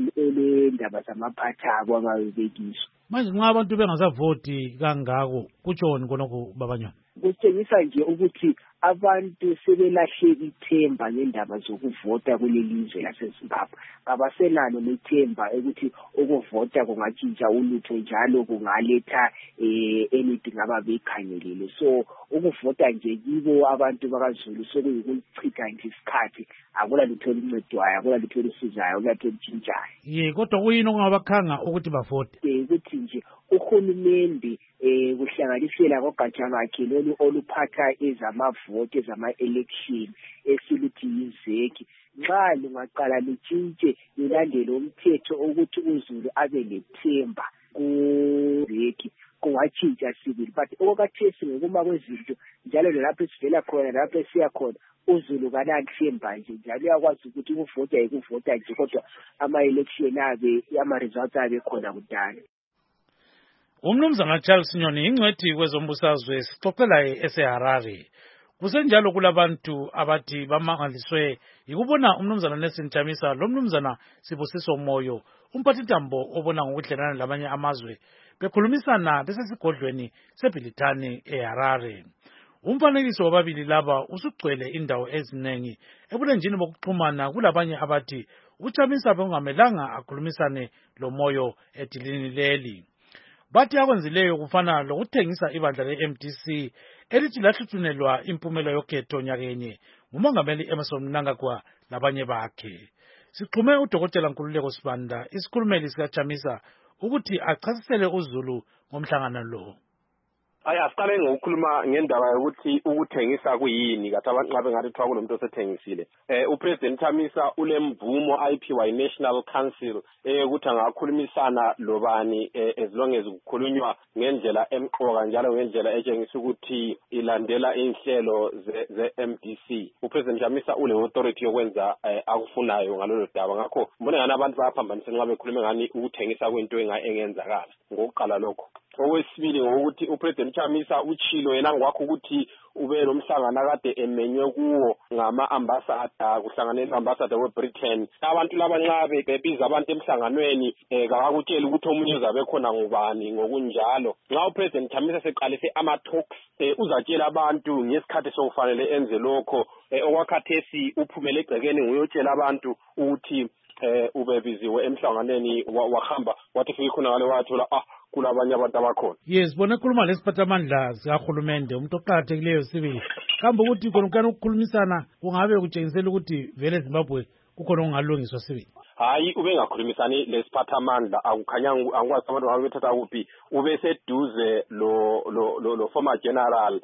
olendaba zamaphathabo ababekiso. Manje nxa abantu bengasavoti kangako kutshoni konoko babanyana? Kusitshengisa nje ukuthi abantu sebelahle ithemba ngendaba zokuvota kuleli lizwe laseZimbabwe. Abasenalo lethemba ukuthi ukuvota kungatshintsha ulutho njalo kungaletha anything ababekhangelele. So ukuvota nje kibo abantu bakaZulu sokuyikuchitha nje isikhathi, akula lutho oluncedwayo, akula lutho olusizayo, akula lutho olutshintshayo. Ye kodwa kuyini okungabakhanga ukuthi bavote? Ukuthi nje uhulumende kuhlanganisela kogatsha lwakhe lolu oluphatha ezamavoti ezama-election esiluthi yizeki. Nxa lungaqala lutshintshe lulandele umthetho ukuthi uZulu abe lethemba kuzeki, kungatshintsha sibili but okwakhathesi ngokuma kwezinto njalo lapho esivela khona lapho esiya khona uZulu kananthemba nje njalo uyakwazi ukuthi ukuvota ikuvota nje kodwa ama-election abe ama-results abe khona kudala. Umnumzana Charles Nyoni ingcwethi kwezombusazwe sixoxelayo eseHarare. Kusenjalo kulabantu abathi bamangaliswe yikubona umnumzana Nelson Chamisa lo mnumzana Sibusiso Moyo umphathintambo obona ngokudlelana labanye amazwe bekhulumisana besesigodlweni seBilitani eHarare. Umfanekiso wababili laba usugcwele indawo ezinengi ebulenjini bokuxhumana kulabanye abathi uChamisa bengamelanga akhulumisane lo Moyo edilini leli. Bathi akwenzileyo kufana lokuthengisa ibandla le-MDC elithi lahluthunelwa impumela yokhetho nyakenye ngumongameli Emmerson Mnangagwa labanye bakhe. Sixhume uDokotela Nkululeko Sibanda isikhulumeli sikaChamisa ukuthi achasisele uZulu ngomhlangano lo. Asiqale ngokukhuluma ngendaba yokuthi ukuthengisa kuyini kathi abantu nxa bengathi kuthiwa kulomuntu osethengisile. uPresident Chamisa ulemvumo ayiphiwa i-National Council ukuthi angakhulumisana lobani as long as kukhulunywa ngendlela emqoka njalo ngendlela etshengisa ukuthi ilandela inhlelo ze-MDC. uPresident Chamisa ule authority yokwenza akufunayo ngalolo daba. Ngakho mbona ngani abantu bayaphambanisa nxa bekhuluma ngani ukuthengisa kwento engenzakala. Ngokuqala lokho. Okwesibili ngokuthi uPresident Chamisa uchilo yena ngokwakho ukuthi ube nomhlangano kade emenywe kuwo ngama-ambassador kuhlanganela ambassador weBritain. Abantu laba nxa bebiza abantu emhlanganweni kakakutshela ukuthi omunye uzabe khona ngubani ngokunjalo. Nxa uPresident Chamisa seqalise ama-talks uzatshela abantu ngesikhathi sokufanele enze lokho. Okwakhathesi uphumele egcekeni nguyotshela abantu ukuthi ubebiziwe emhlanganeni wahamba wathi fike khona ngale wathola kulabanye abantu abakhona. Yes, bona khuluma lesiphathamandla sikaHulumende umuntu oqhakathekileyo sibili. Kambe ukuthi khona ukukhulumisana kungabe kutshengisela ukuthi vele eZimbabwe kukhona okungalungiswa sibili. Hayi ubengakhulumisani lesiphathamandla akukhanya angikwazi abantu ngabe bethatha kuphi ube seduze lo former general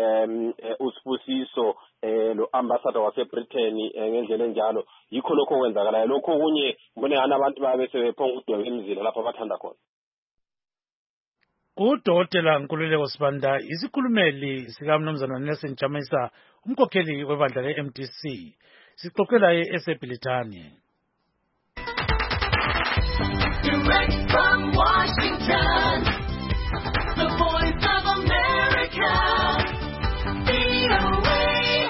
uSibusiso lo ambassador waseBritain ngendlela enjalo yikho lokho kwenzakalayo. Lokho kunye mbone ngani abantu babe sebephonga udwebe emzini lapha abathanda khona. uDokotela Nkululeko Sibanda isikhulumeli sikaMnumzana Nelson Chamisa umkhokheli webandla le-MDC sixoxela eseBilitani. Direct from Washington, the voice of America, VOA.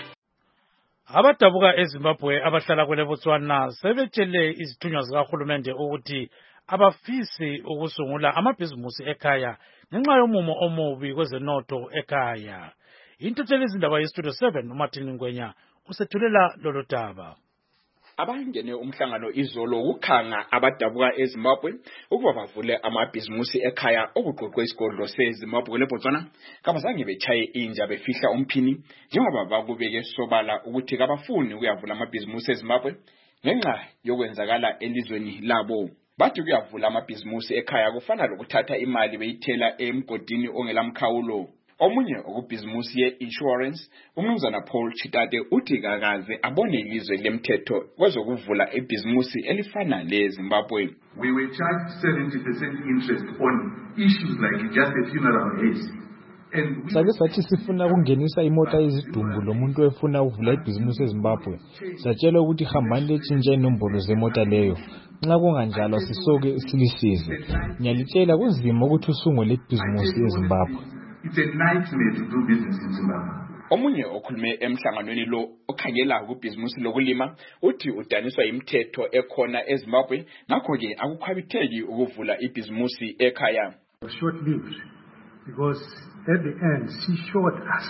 Abadabuka eZimbabwe abahlala kwele Botswana sebetshele izithunywa zikaHulumende ukuthi abafisi ukusungula amabhizimusi ekhaya ngenxa yomumo omubi kwezenotho ekhaya. Intutheli izindaba yestudio 7 uMartin Ngwenya usethulela lolo daba. Abangene umhlangano izolo ukukhanga abadabuka eZimbabwe ukuba bavule amabhizimusi ekhaya okuqoqwe isigodlo seZimbabwe leBotswana kabazange bechaye inja befihla umphini njengoba bakubeke sobala ukuthi kabafuni ukuyavula amabhizimusi eZimbabwe ngenxa yokwenzakala elizweni labo. Bathi kuyavula amabhizimusi ekhaya kufana lokuthatha imali beyithela emgodini ongelamkhawulo. Omunye okubhizimusi ye-insurance umnumzana Paul Chitate uthi kakaze abone ilizwe lemthetho kwezokuvula ibhizimusi elifana leZimbabwe. We were charged 70% interest on issues like just a funeral hearse. Sake sathi sifuna ukungenisa imota yezidumbu lomuntu efuna ukuvula ibhizimusi eZimbabwe. Satshela ukuthi hambani letshintsha inombolo zemota leyo. Nxa kunganjalo sisoke silisize. Ngiyalitshela kunzima ukuthi usungule ibhizimusi eZimbabwe. It's a nightmare to do business in Zimbabwe. Omunye okhulume emhlanganweni lo okhangela kubhizimusi lokulima uthi udaniswa imithetho ekhona eZimbabwe ngakho ke akukhwabitheki ukuvula ibhizimusi ekhaya. Short lived because at the end she showed us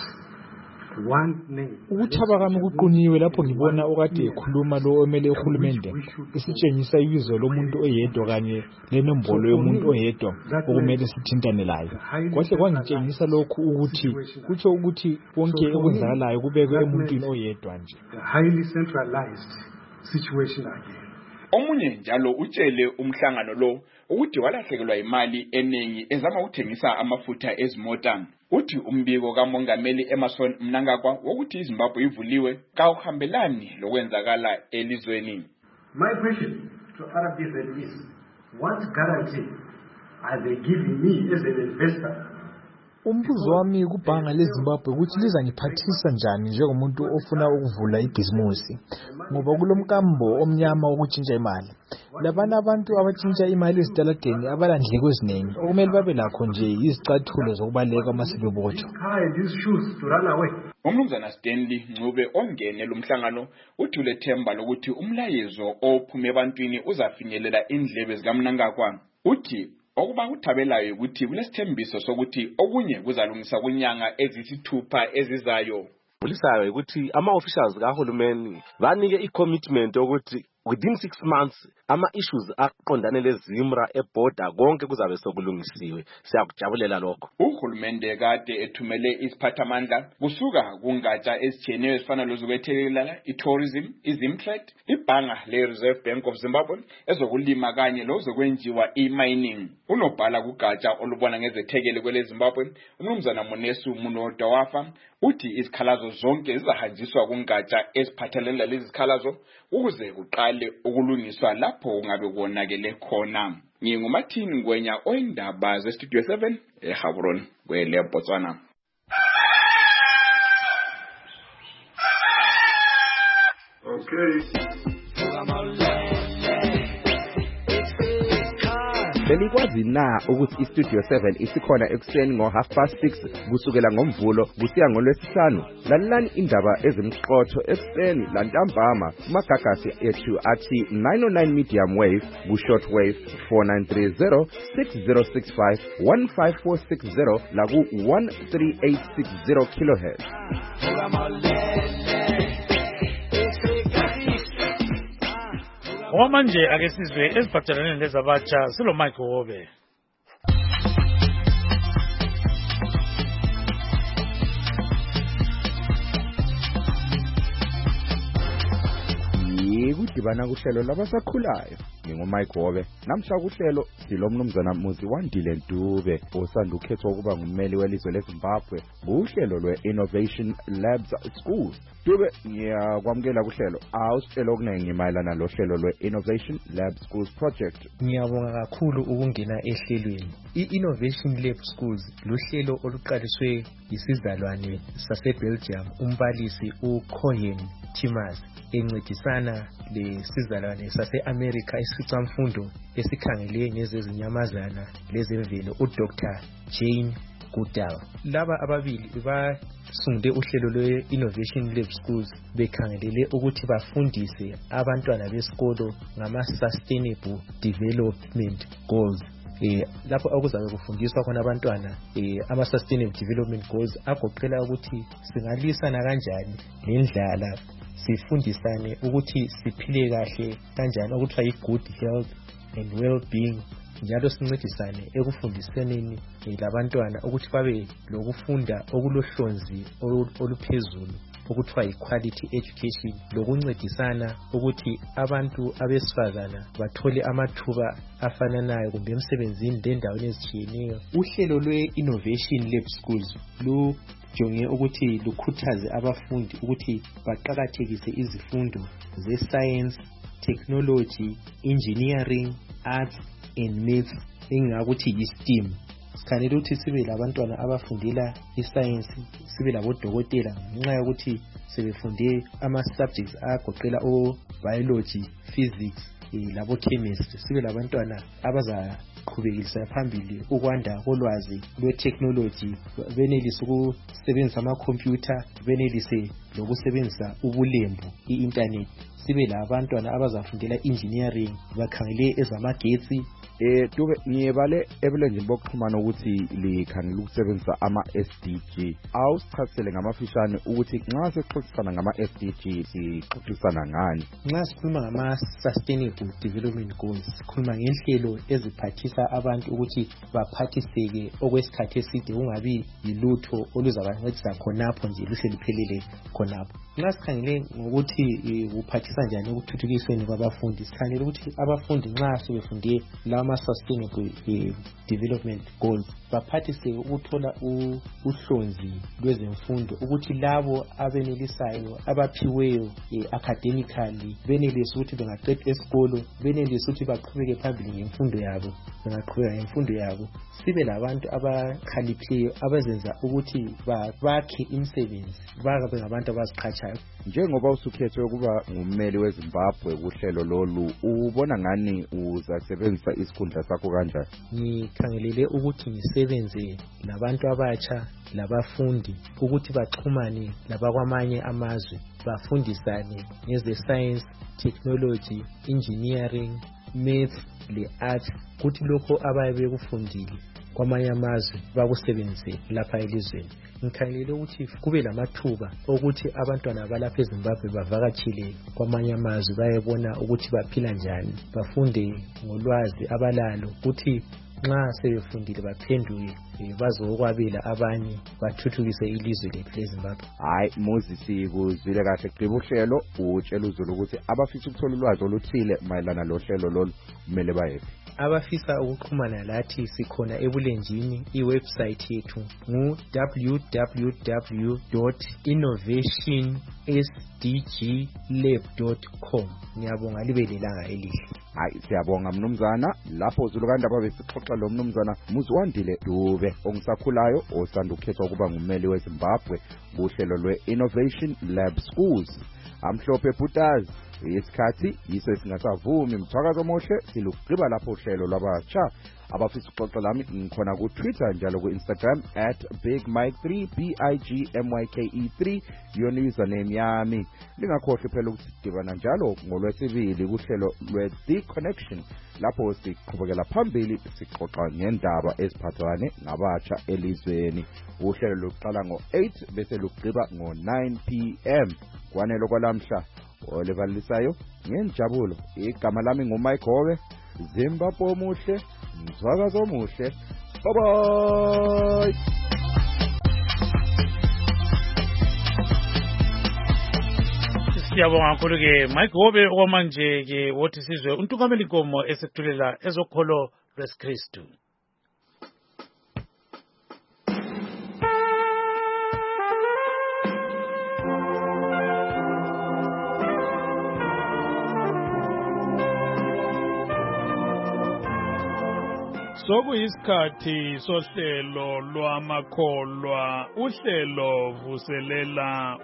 one name. Ukuthaba kwami kuqunyiwe lapho ngibona okade ekhuluma lo omele uHulumende esitshengisa ibizo lomuntu oyedwa kanye lenombolo yomuntu oyedwa okumele sithintane layo. Kwahle kwangitshengisa lokhu ukuthi kutsho ukuthi konke okwenzakalayo kubekwe emuntwini oyedwa nje. Highly centralized situation again. Omunye njalo utshele umhlangano lo ukuthi walahlekelwa imali eningi ezama ukuthengisa amafutha ezimota. Uthi umbiko kamongameli Emmerson Mnangagwa wokuthi iZimbabwe ivuliwe kawuhambelani lokwenzakala elizweni. My question to RBZ is what guarantee are they giving me as an investor? Umbuzo wami kubhanga leZimbabwe ukuthi lizangiphathisa njani njengomuntu ofuna ukuvula ibhizimusi ngoba kulomkambo omnyama wokutshintsha imali. Labana abantu abatshintsha imali ezitaladeni abalandleko eziningi okumele babe lakho nje izicathulo zokubaleka uma sebebotshwa. Umnumzana Stanley Ncube ongene lomhlangano uthule themba lokuthi umlayezo ophume ebantwini uzafinyelela indlebe zikaMnangagwa. Uthi okuba uthabelayo ukuthi kulesithembiso sokuthi okunye kuzalungisa kunyanga ezisithupha ezizayo. Ulisayo ukuthi ama-officials kahulumeni banike i-commitment ukuthi within 6 months ama-issues aqondane leZimra eborder konke kuzabe sokulungisiwe. Siyakujabulela lokho. Uhulumende kade ethumele isiphathamandla kusuka kungatsha ezitshiyeneyo ezifana lozokwethelela i-tourism, i-Zimtrade, ibhanga le-Reserve Bank of Zimbabwe, ezokulima kanye lozokwenjiwa i-mining. Unobhala kugatsha olubona ngezethekeli kwele Zimbabwe, umnumzana Monesu Munodawafa, uthi izikhalazo zonke zizahanjiswa kungatsha eziphathelele lezi zikhalazo ukuze kuqale ukulungiswa lapho ungabe konakele khona. Ngingumathini Ngwenya oyindaba zeStudio 7 eGaborone kwele Botswana. Okay. Benikwazi na ukuthi iStudio 7 isikhona ekuseni ngo6:30 kusukela ngoMvulo kusiya ngoLwesihlanu. Lalelani indaba ezimqotho ekuseni lantambama kumagagasi ethu athi 909 medium wave ku-short wave 4930 6065 15460 la ku-13860 kilohertz. Manje ake sizwe eziphathelene nezabatsha silo Mike Wobe. Yekudibana kuhlelo labasakhulayo. Ngingumike Wobe. Namhla kuhlelo silomnumzana Muzi Wandile Dube osanda ukhethwa ukuba ngummeli welizwe leZimbabwe kuhlelo lwe-Innovation Labs Schools. Dube ngiyakwamukela kuhlelo. Awusitshela okuningi mayelana lohlelo lwe-Innovation Lab Schools project. Ngiyabonga kakhulu ukungena ehlelweni. I-Innovation Lab Schools luhlelo oluqaliswe isizalwane saseBelgium umbalisi uCohen Timers encedisana lesizalwane sase-America isicamfundo esikhangele ngezezinyamazana lezemvelo uDr. Jane Goodall. Laba ababili basungule uhlelo lwe-Innovation Lab Schools bekhangelele ukuthi bafundise abantwana besikolo ngama-Sustainable Development Goals. Lapho okuzabe kufundiswa khona abantwana ama-Sustainable Development Goals agoqela ukuthi singalwisana kanjani nendlala, sifundisane ukuthi siphile kahle kanjani okuthiwa yi-good health and well-being, njalo sincedisane ekufundisaneni labantwana ukuthi babe lokufunda okulohlonzi oluphezulu okuthiwa yi-quality education, lokuncedisana ukuthi abantu abesifazana bathole amathuba afananayo kumbe emsebenzini lendaweni ezitshiyeneyo. Uhlelo lwe-Innovation Lab Schools lujonge ukuthi lukhuthaze abafundi ukuthi baqakathekise izifundo ze-science, technology, engineering, arts and maths engakuthi yi-STEAM. Sikhanele ukuthi sibe labantwana abafundela iscience, sibe labodokotela ngenxa yokuthi sebefunde ama-subjects agoqela o-biology, physics, labo-chemistry. Sibe labantwana abazaqhubekisa phambili ukwanda kolwazi lwe-technology, benelise ukusebenzisa amakhompyutha, benelise lokusebenzisa ubulembu, i-internet. Sibe labantwana abazafundela engineering, bakhangele ezamagetsi. Dube ngiyebale ebulenjini bokuxhumana ukuthi likhangela ukusebenzisa ama-SDG. Awusichasisele ngamafishane ukuthi nxa sixoxisana ngama-SDG sixoxisana ngani? Nxa sikhuluma ngama-Sustainable Development Goals, sikhuluma ngenhlelo eziphathisa abantu ukuthi baphathiseke okwesikhathi eside, kungabi yilutho oluzabancedisa khonapho nje luhle luphelele khonapho. Nxa sikhangele ngokuthi kuphathisa njani ukuthuthukisweni kwabafundi, sikhangele ukuthi abafundi nxa sebefunde ama-Sustainable Development Goals baphathiseke ukuthola uhlonzi lwezemfundo ukuthi labo abenelisayo abaphiweyo academically benelise ukuthi bengaqeda esikolo benelise ukuthi baqhubeke phambili ngemfundo yabo bengaqhubeka ngemfundo yabo sibe labantu abakhaliphileyo abazenza ukuthi bakhe imisebenzi babe ngabantu abaziqhatshayo. Njengoba usukhethwe ukuba ngummeli weZimbabwe kuhlelo lolu ubona ngani uzasebenzisa isikhundla sakho kanjani? Ngikhangelele ukuthi ngisebenze labantu abatsha labafundi ukuthi baxhumane labakwamanye amazwe bafundisane ngeze science, technology, engineering, maths le arts ukuthi lokho abaye bekufundile kwamanye amazwe bakusebenzise lapha elizweni. Ngikhangelele ukuthi kube lamathuba ukuthi abantwana balapha eZimbabwe bavakatshile kwamanye amazwe bayebona ukuthi baphila njani bafunde ngolwazi abalalo ukuthi nxa sebefundile baphenduke bazokwabela abanye bathuthukise ilizwe lethu leZimbabwe. Hayi Moses kuzwile kahle gqiba uhlelo utshela uZulu ukuthi abafisa ukuthola ulwazi oluthile mayelana lohlelo lolu kumele bayephi. Abafisa ukuxhumana lathi sikhona ebulenjini iwebsite yethu ngu www.innovationsdglab.com. Ngiyabonga libe lelanga elihle. Hayi siyabonga mnumzana lapho Zulu kandaba besixoxa lo mnumzana Muzwandile Dube ongisakhulayo osanda ukukhethwa ukuba ngummeli weZimbabwe kuhlelo lwe-Innovation Lab Schools. Amhlophe Bhutazi isikhathi yiso esingasavumi mthwakazo mohle silugqiba lapho uhlelo lwabatsha abafisa ukuxoxa lami ngikhona ku Twitter njalo ku Instagram @bigmike3 BIGMYKE3 yona username yami. Lingakhohlwa phela ukuthi sidibana njalo ngolwesibili kuhlelo lwe-The Connection lapho siqhubekela phambili sixoxa ngendaba eziphathwane ngabatsha elizweni. Uhlelo luqala ngo-8 bese lugqiba ngo-9 PM. Kwanelo kwalamhla olevalisayo ngenjabulo igama lami nguMike Howe. Zimbabwe omuhle mthwakazo omuhle. Bye bye. Siyabonga kakhulu ke Mike Howe okwamanje ke wothi sizwe untungameli inkomo esethulela ezokholo lwesikristu. Sokuyisikhathi sohlelo lwamakholwa uhlelo vuselela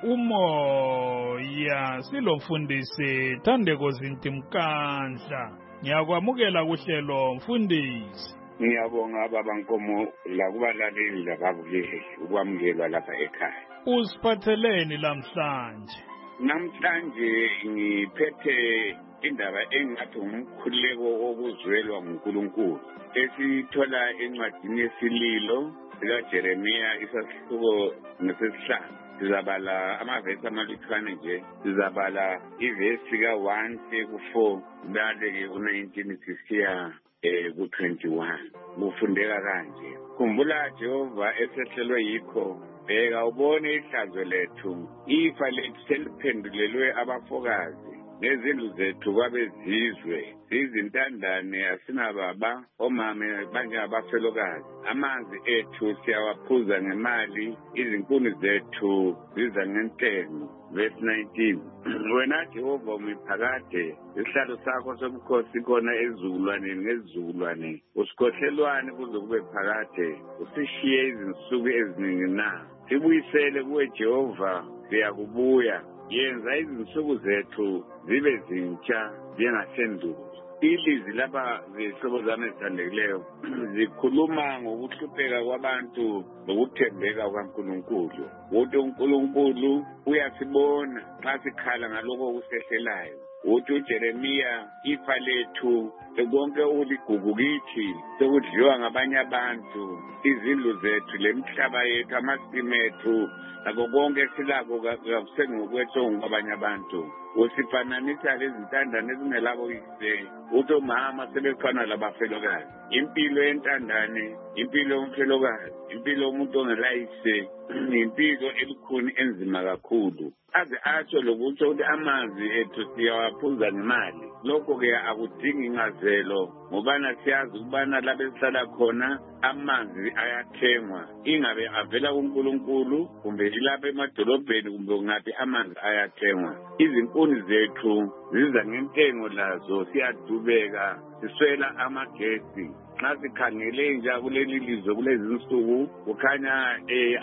umoya silomfundisi Thandeko Zintimkandla. Ngiyakwamukela kuhlelo mfundisi. Ngiyabonga baba Nkomo la kubalaleli lababukeli ukwamukelwa lapha ekhaya. Usiphatheleni namhlanje? Namhlanje ngiphethe indaba engathi umkhuleko wokuzwelwa nguNkulunkulu esithola encwadini yesililo sikaJeremiya isahluko nesesihlanu. Sizabala amavesi amalutshwane nje, sizabala ivesi ka-1 ku-4 bale-ke ku-19 sisiya ku-21 kufundeka kanje. Khumbula Jehova esehlelwe yikho, bheka ubone ihlazo lethu, ifa lethu seliphendulelwe abafokazi nezindlu zethu kwabezizwe, izintandane asinababa, omame banjengabafelokazi. Amanzi ethu siyawaphuza ngemali, izinkuni zethu ziza ngentengo. Verse 19. Wena Jehova umiphakade, isihlalo sakho sobukhosi khona ezizukulwaneni ngezizukulwane. Usikhohlelwane kuze kube phakade, usishiye izinsuku eziningi na. Sibuyisele kuwe Jehova, siyakubuya. Yenza izinsuku zethu zibe zintsha njengasendulo. Ilizwi lapha zihlobo zami ezithandekileyo zikhuluma ngokuhlupheka kwabantu nokuthembeka kwaNkulunkulu. Uthi uNkulunkulu uyasibona xa sikhala ngaloko okusehlelayo. Uthi uJeremiya ifa lethu konke uligugu kithi sekudliwa ngabanye abantu, izindlu zethu lemihlaba yethu amasimu ethu lakho konke silakho kakusengokwethu ngabanye abantu. Usifananisa lezintandane ezingelabo yise. Uthi omama sebefana labafelokazi. impilo yentandane, impilo yomfelokazi, impilo yomuntu ongelayise, impilo elukhuni enzima kakhulu. Aze atsho lokutsho ukuthi amanzi ethu siyawaphuza ngemali. Lokho-ke akudingi ingazelo ngobana siyazi ukubana lapho esihlala khona amanzi ayathengwa. Ingabe avela kuNkulunkulu kumbe ilapha emadolobheni kumbe ngaphi amanzi ayathengwa. Izinkuni zethu ziza ngentengo lazo siyadubeka siswela amagesi. Nxa sikhangele nje kuleli lizwe kulezi insuku kukhanya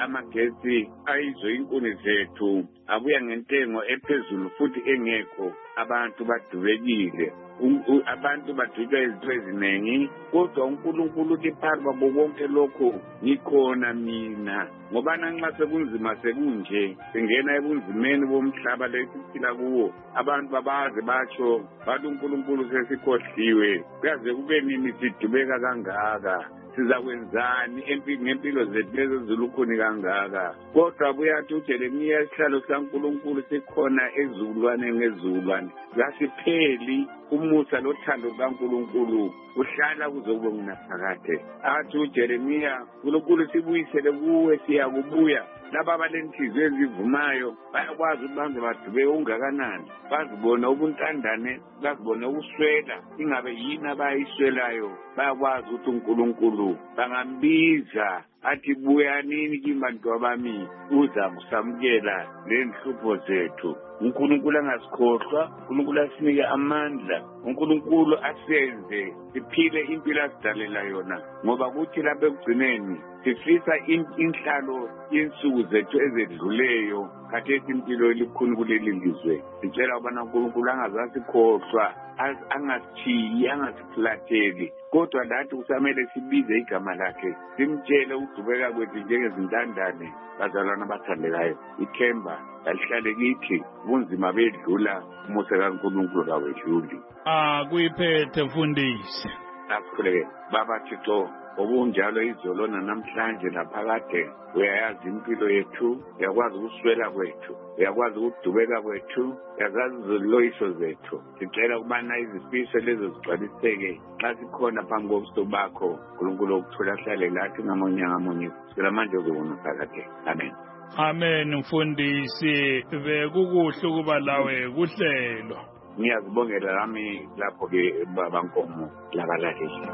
amagesi ayizo inkuni zethu abuya ngentengo ephezulu futhi engekho. Abantu badubekile, abantu badubeka izinto eziningi, kodwa uNkulunkulu uthi phakathi kwabo konke lokho ngikhona mina. Ngoba nxa sekunzima sekunje singena ebunzimeni bomhlaba lesiphila kuwo, abantu babaze batsho bathi uNkulunkulu sesikhohliwe. Kuyaze kube nini sidubeka kangaka? Sizakwenzani ngempilo zethu lezi ezilukhuni kangaka? Kodwa buyathi uJeremiya isihlalo sikaNkulunkulu sikhona ezulwaneni ngezulwane. Kasipheli umusa lothando lukaNkulunkulu uhlala kuze kube ngunaphakade. Athi uJeremiya, uNkulunkulu sibuyisele kuwe siyakubuya. Laba abalenhliziyo ezivumayo bayakwazi ukuthi banze badubeke ungakanani, bazibona ubuntandane, bazibone ukuswela, ingabe yini abayiswelayo. Bayakwazi ukuthi uNkulunkulu bangambiza athi buyanini kimi bantu abami uza kusamukela lenhlupho zethu. uNkulunkulu angasikhohlwa, uNkulunkulu asinike amandla, uNkulunkulu asenze siphile impilo asidalela yona, ngoba kuthi lapha ekugcineni sifisa inhlalo yensuku zethu ezedluleyo khathesi impilo elikhuni kuleli lizwe. Sicela ubana uNkulunkulu angazasikhohlwa, angasitshiyi, angasifulatheli, kodwa lathi kusamele sibize igama lakhe, simtshele ukudubeka kwethu njengezintandane. Bazalwana abathandekayo, ithemba alihlale kithi, ubunzima bedlula, umusa kaNkulunkulu kawedluli. Kuyiphethe mfundisi. Asikhuleke Baba Thixo, obunjalo izolo namhlanje naphakade, uyayazi impilo yethu, uyakwazi ukuswela kwethu, uyakwazi ukudubeka kwethu, uyazazi iziloyiso zethu. Sicela ukubana izifiso lezo zigcwaliseke xa sikhona phambi kobuso bakho, uNkulunkulu okuthula ahlale lathi ngamunye ngamunye. Sicela manje uzobona phakade. Amen. Amen mfundisi, bekukuhle ukuba lawe kuhlelo. Ngiyazibongela nami lapho-ke baba Nkomo labalaleli.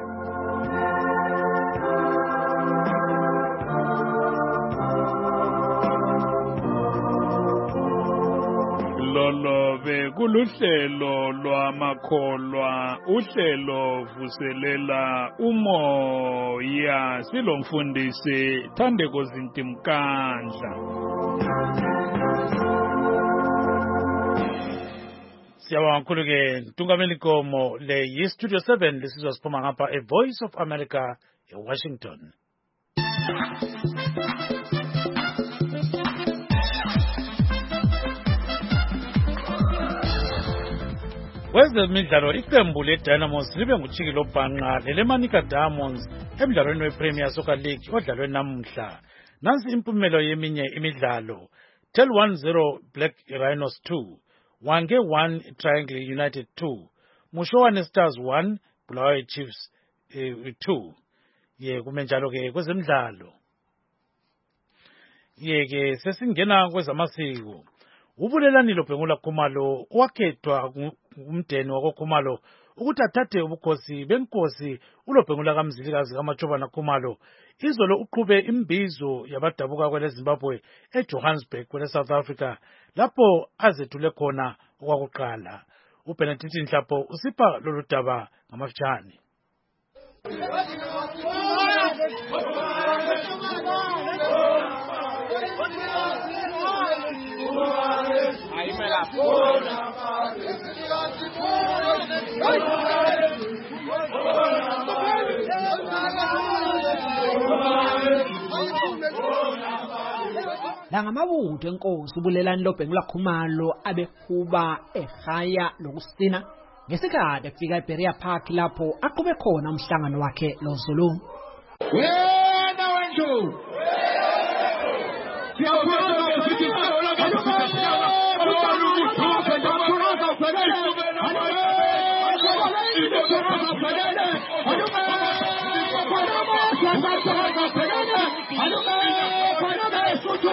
Lolo bekuluhlelo lwamakholwa, uhlelo vuselela umoya, silomfundisi Thandeko Zintimkandla. Siyabonga kakhulu ke Ntungameli Nkomo, le yi-Studio 7 lisizwa siphuma ngapha e-Voice of America eWashington. Kwezemidlalo iqembu leDynamos libe nguTshikilo Bhanqa leleManika Diamonds emidlalweni wePremier Soccer League odlalwe namuhla. Nansi impumelo yeminye imidlalo. Tel 1-0 Black Rhinos 2, Wange 1 Triangle United 2, Mushowane Stars 1 Bulawayo Chiefs 2. Kumenjalo ke kwezemidlalo. Ke sesingena kwezamasiko. Ubulelanilo Bhengula Khumalo wakhethwa umndeni wakoKhumalo ukuthi athathe ubukhosi benkosi uLobhengula kaMzilikazi kaMachobana Khumalo. Izolo uqhube imbizo yabadabuka kweleZimbabwe eJohannesburg kweleSouth Africa lapho azethule khona okwakuqala. uBenedict Nhlapho usipha lolu daba ngamafutshane. La ngamabutho enkosi ubulelani loBhengula Khumalo abehuba ehaya lokusina ngesikhathi efika eBeria Park lapho aqhube khona umhlangano wakhe loZulu. Wena wenju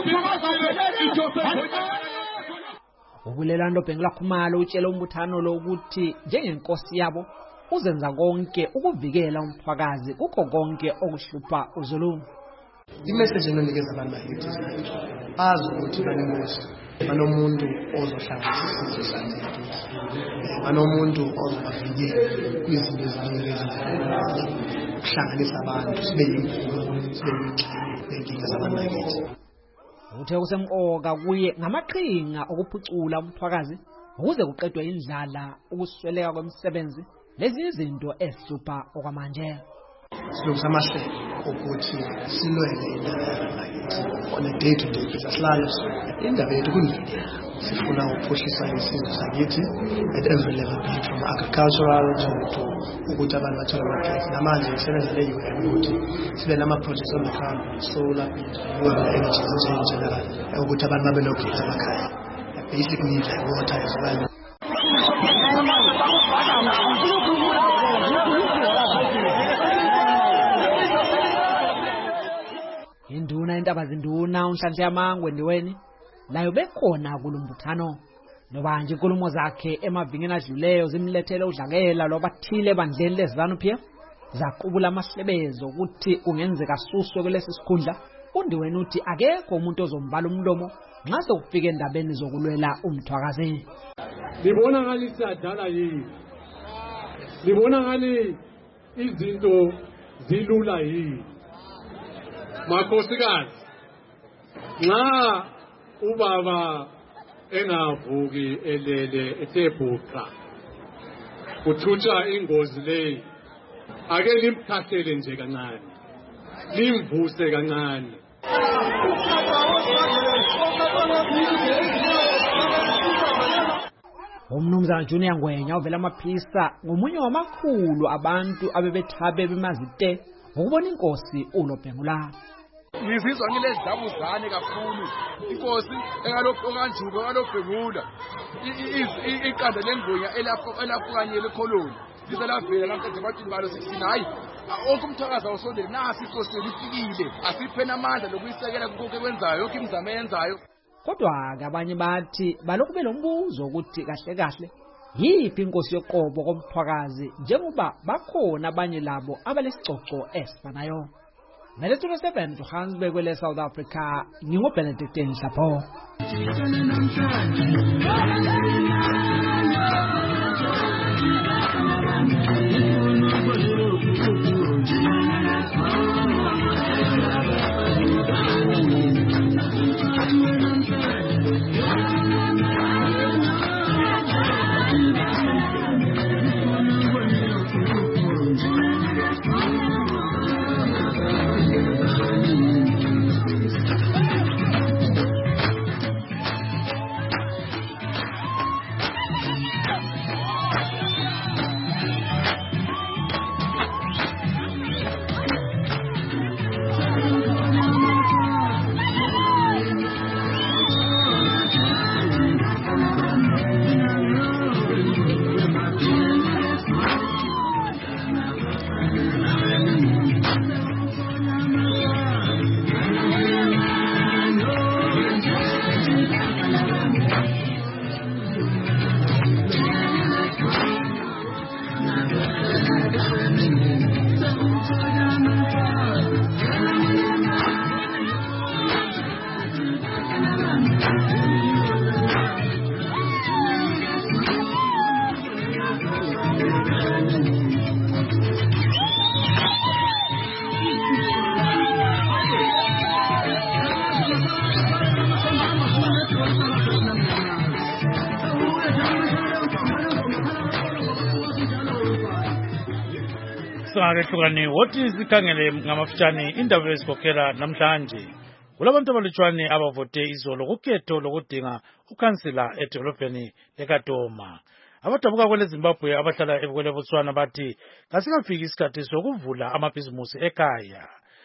Ubulelani Bhengula Khumalo utshela umbuthano lo ukuthi njengenkosi yabo uzenza konke ukuvikela umthwakazi kukho konke okuhlupha uZulu. Imessage enonikeza abantu bakithi azi ukuthi banenkosi, banomuntu ozohlanganisa isizwe sakhe, banomuntu ozobavikela kwizinto eziningi ukuhlanganisa abantu sibe yimfuno sibe yingxenye zabantu bakithi. Uthe kusemqoka kuye ngamaqhinga okuphucula umthwakazi ukuze kuqedwe indlala, ukusweleka kwemisebenzi lezi izinto ezihlupha okwamanje. Silungisa amahlelo ukuthi silwele indaba yakithi on a day to day basis. Sihlale indaba yethu kunini sifuna ukuphuhlisa isizwe sakithi at every level, from agricultural to ukuthi abantu bathole amagetsi. Namanje isebenza le-UN ukuthi sibe nama-projects on the ground, solar, renewable energy general, ukuthi abantu babe nogesi emakhaya. Basic needs like water as well. Induna intabazinduna uNhlanhla Yamangwe ndiweni layo bekhona kulumbuthano nobanje inkulumo zakhe emavikini adluleyo zimlethele udlakela lobathile bandleni leZANU-PF zaqubula amahlebezo ukuthi kungenzeka suswe kulesi sikhundla. Undiweni uthi akekho umuntu ozombala umlomo nxa sekufika endabeni zokulwela umthwakazi. Libona ngani sadala yini? Libona ngani izinto zilula yini? Makhosikazi, nxa ubaba engavuki elele etebhuqa kuthutsha ingozi leyi, ake limthathele nje kancane, limvuse kancane. Umnumzana Junior Ngwenya ovela amaphisa ngomunye wamakhulu abantu abebethabe bemazite ukubona inkosi uLobhengula. Ngizizwa ngilezidabuzane kakhulu. Inkosi engalokho kanjuka kaLobhengula. Iqanda lengwenya elafukanyele ekholoni. Lizalavela lanhle bathi balo sithi hayi okumthakaza awusondele nasi inkosi lifikile. Asiphena amandla lokuyisekela konke kwenzayo, yonke imizamo eyenzayo. Kodwa ke abanye bathi balokhu belombuzo ukuthi kahle kahle yiphi inkosi yoqobo komthwakazi njengoba bakhona abanye labo abalesicoco esifanayo. Melethu 7 Johannesburg kwele South Africa, nginguBenedict Nhlapho. Sangakehlukane wothi sikhangele ngamafutshane indaba ezikhokela namhlanje. Kulabantu abalutshwane abavote izolo kukhetho lokudinga ukhansila edolobheni leKadoma. Abadabuka kwele Zimbabwe abahlala ekwele Botswana bathi kasingafiki isikhathi sokuvula amabhizimusi ekhaya.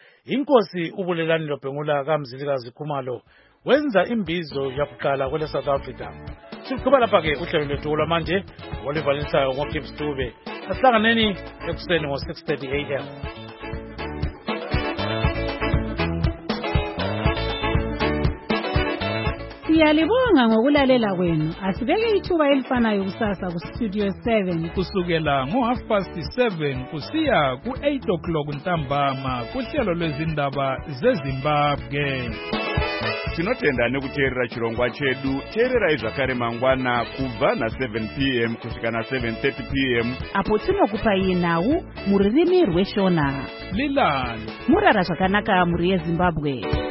Inkosi uBulelani Lobhengula kaMzilikazi Khumalo wenza imbizo yakuqala kwele South Africa. Siqhubeka lapha ke uhlelo lwethu lamanje olivalensayo ngoGibbs Dube. Asihlanganeni ekuseni ngo-6:30 AM. Siyalibonga ngokulalela kwenu. Asibeke ithuba elifanayo kusasa ku Studio 7 kusukela ngo7:30 kusiya ku8 ntambama kuhlelo lwezindaba zeZimbabwe. Tinotenda nekuteerera chirongwa chedu. Teererai zvakare mangwana kubva na7 p.m. kusvika na7:30 p.m. apo tinokupai nhau mururimi rweshona. Lilani murara zvakanaka muri yeZimbabwe.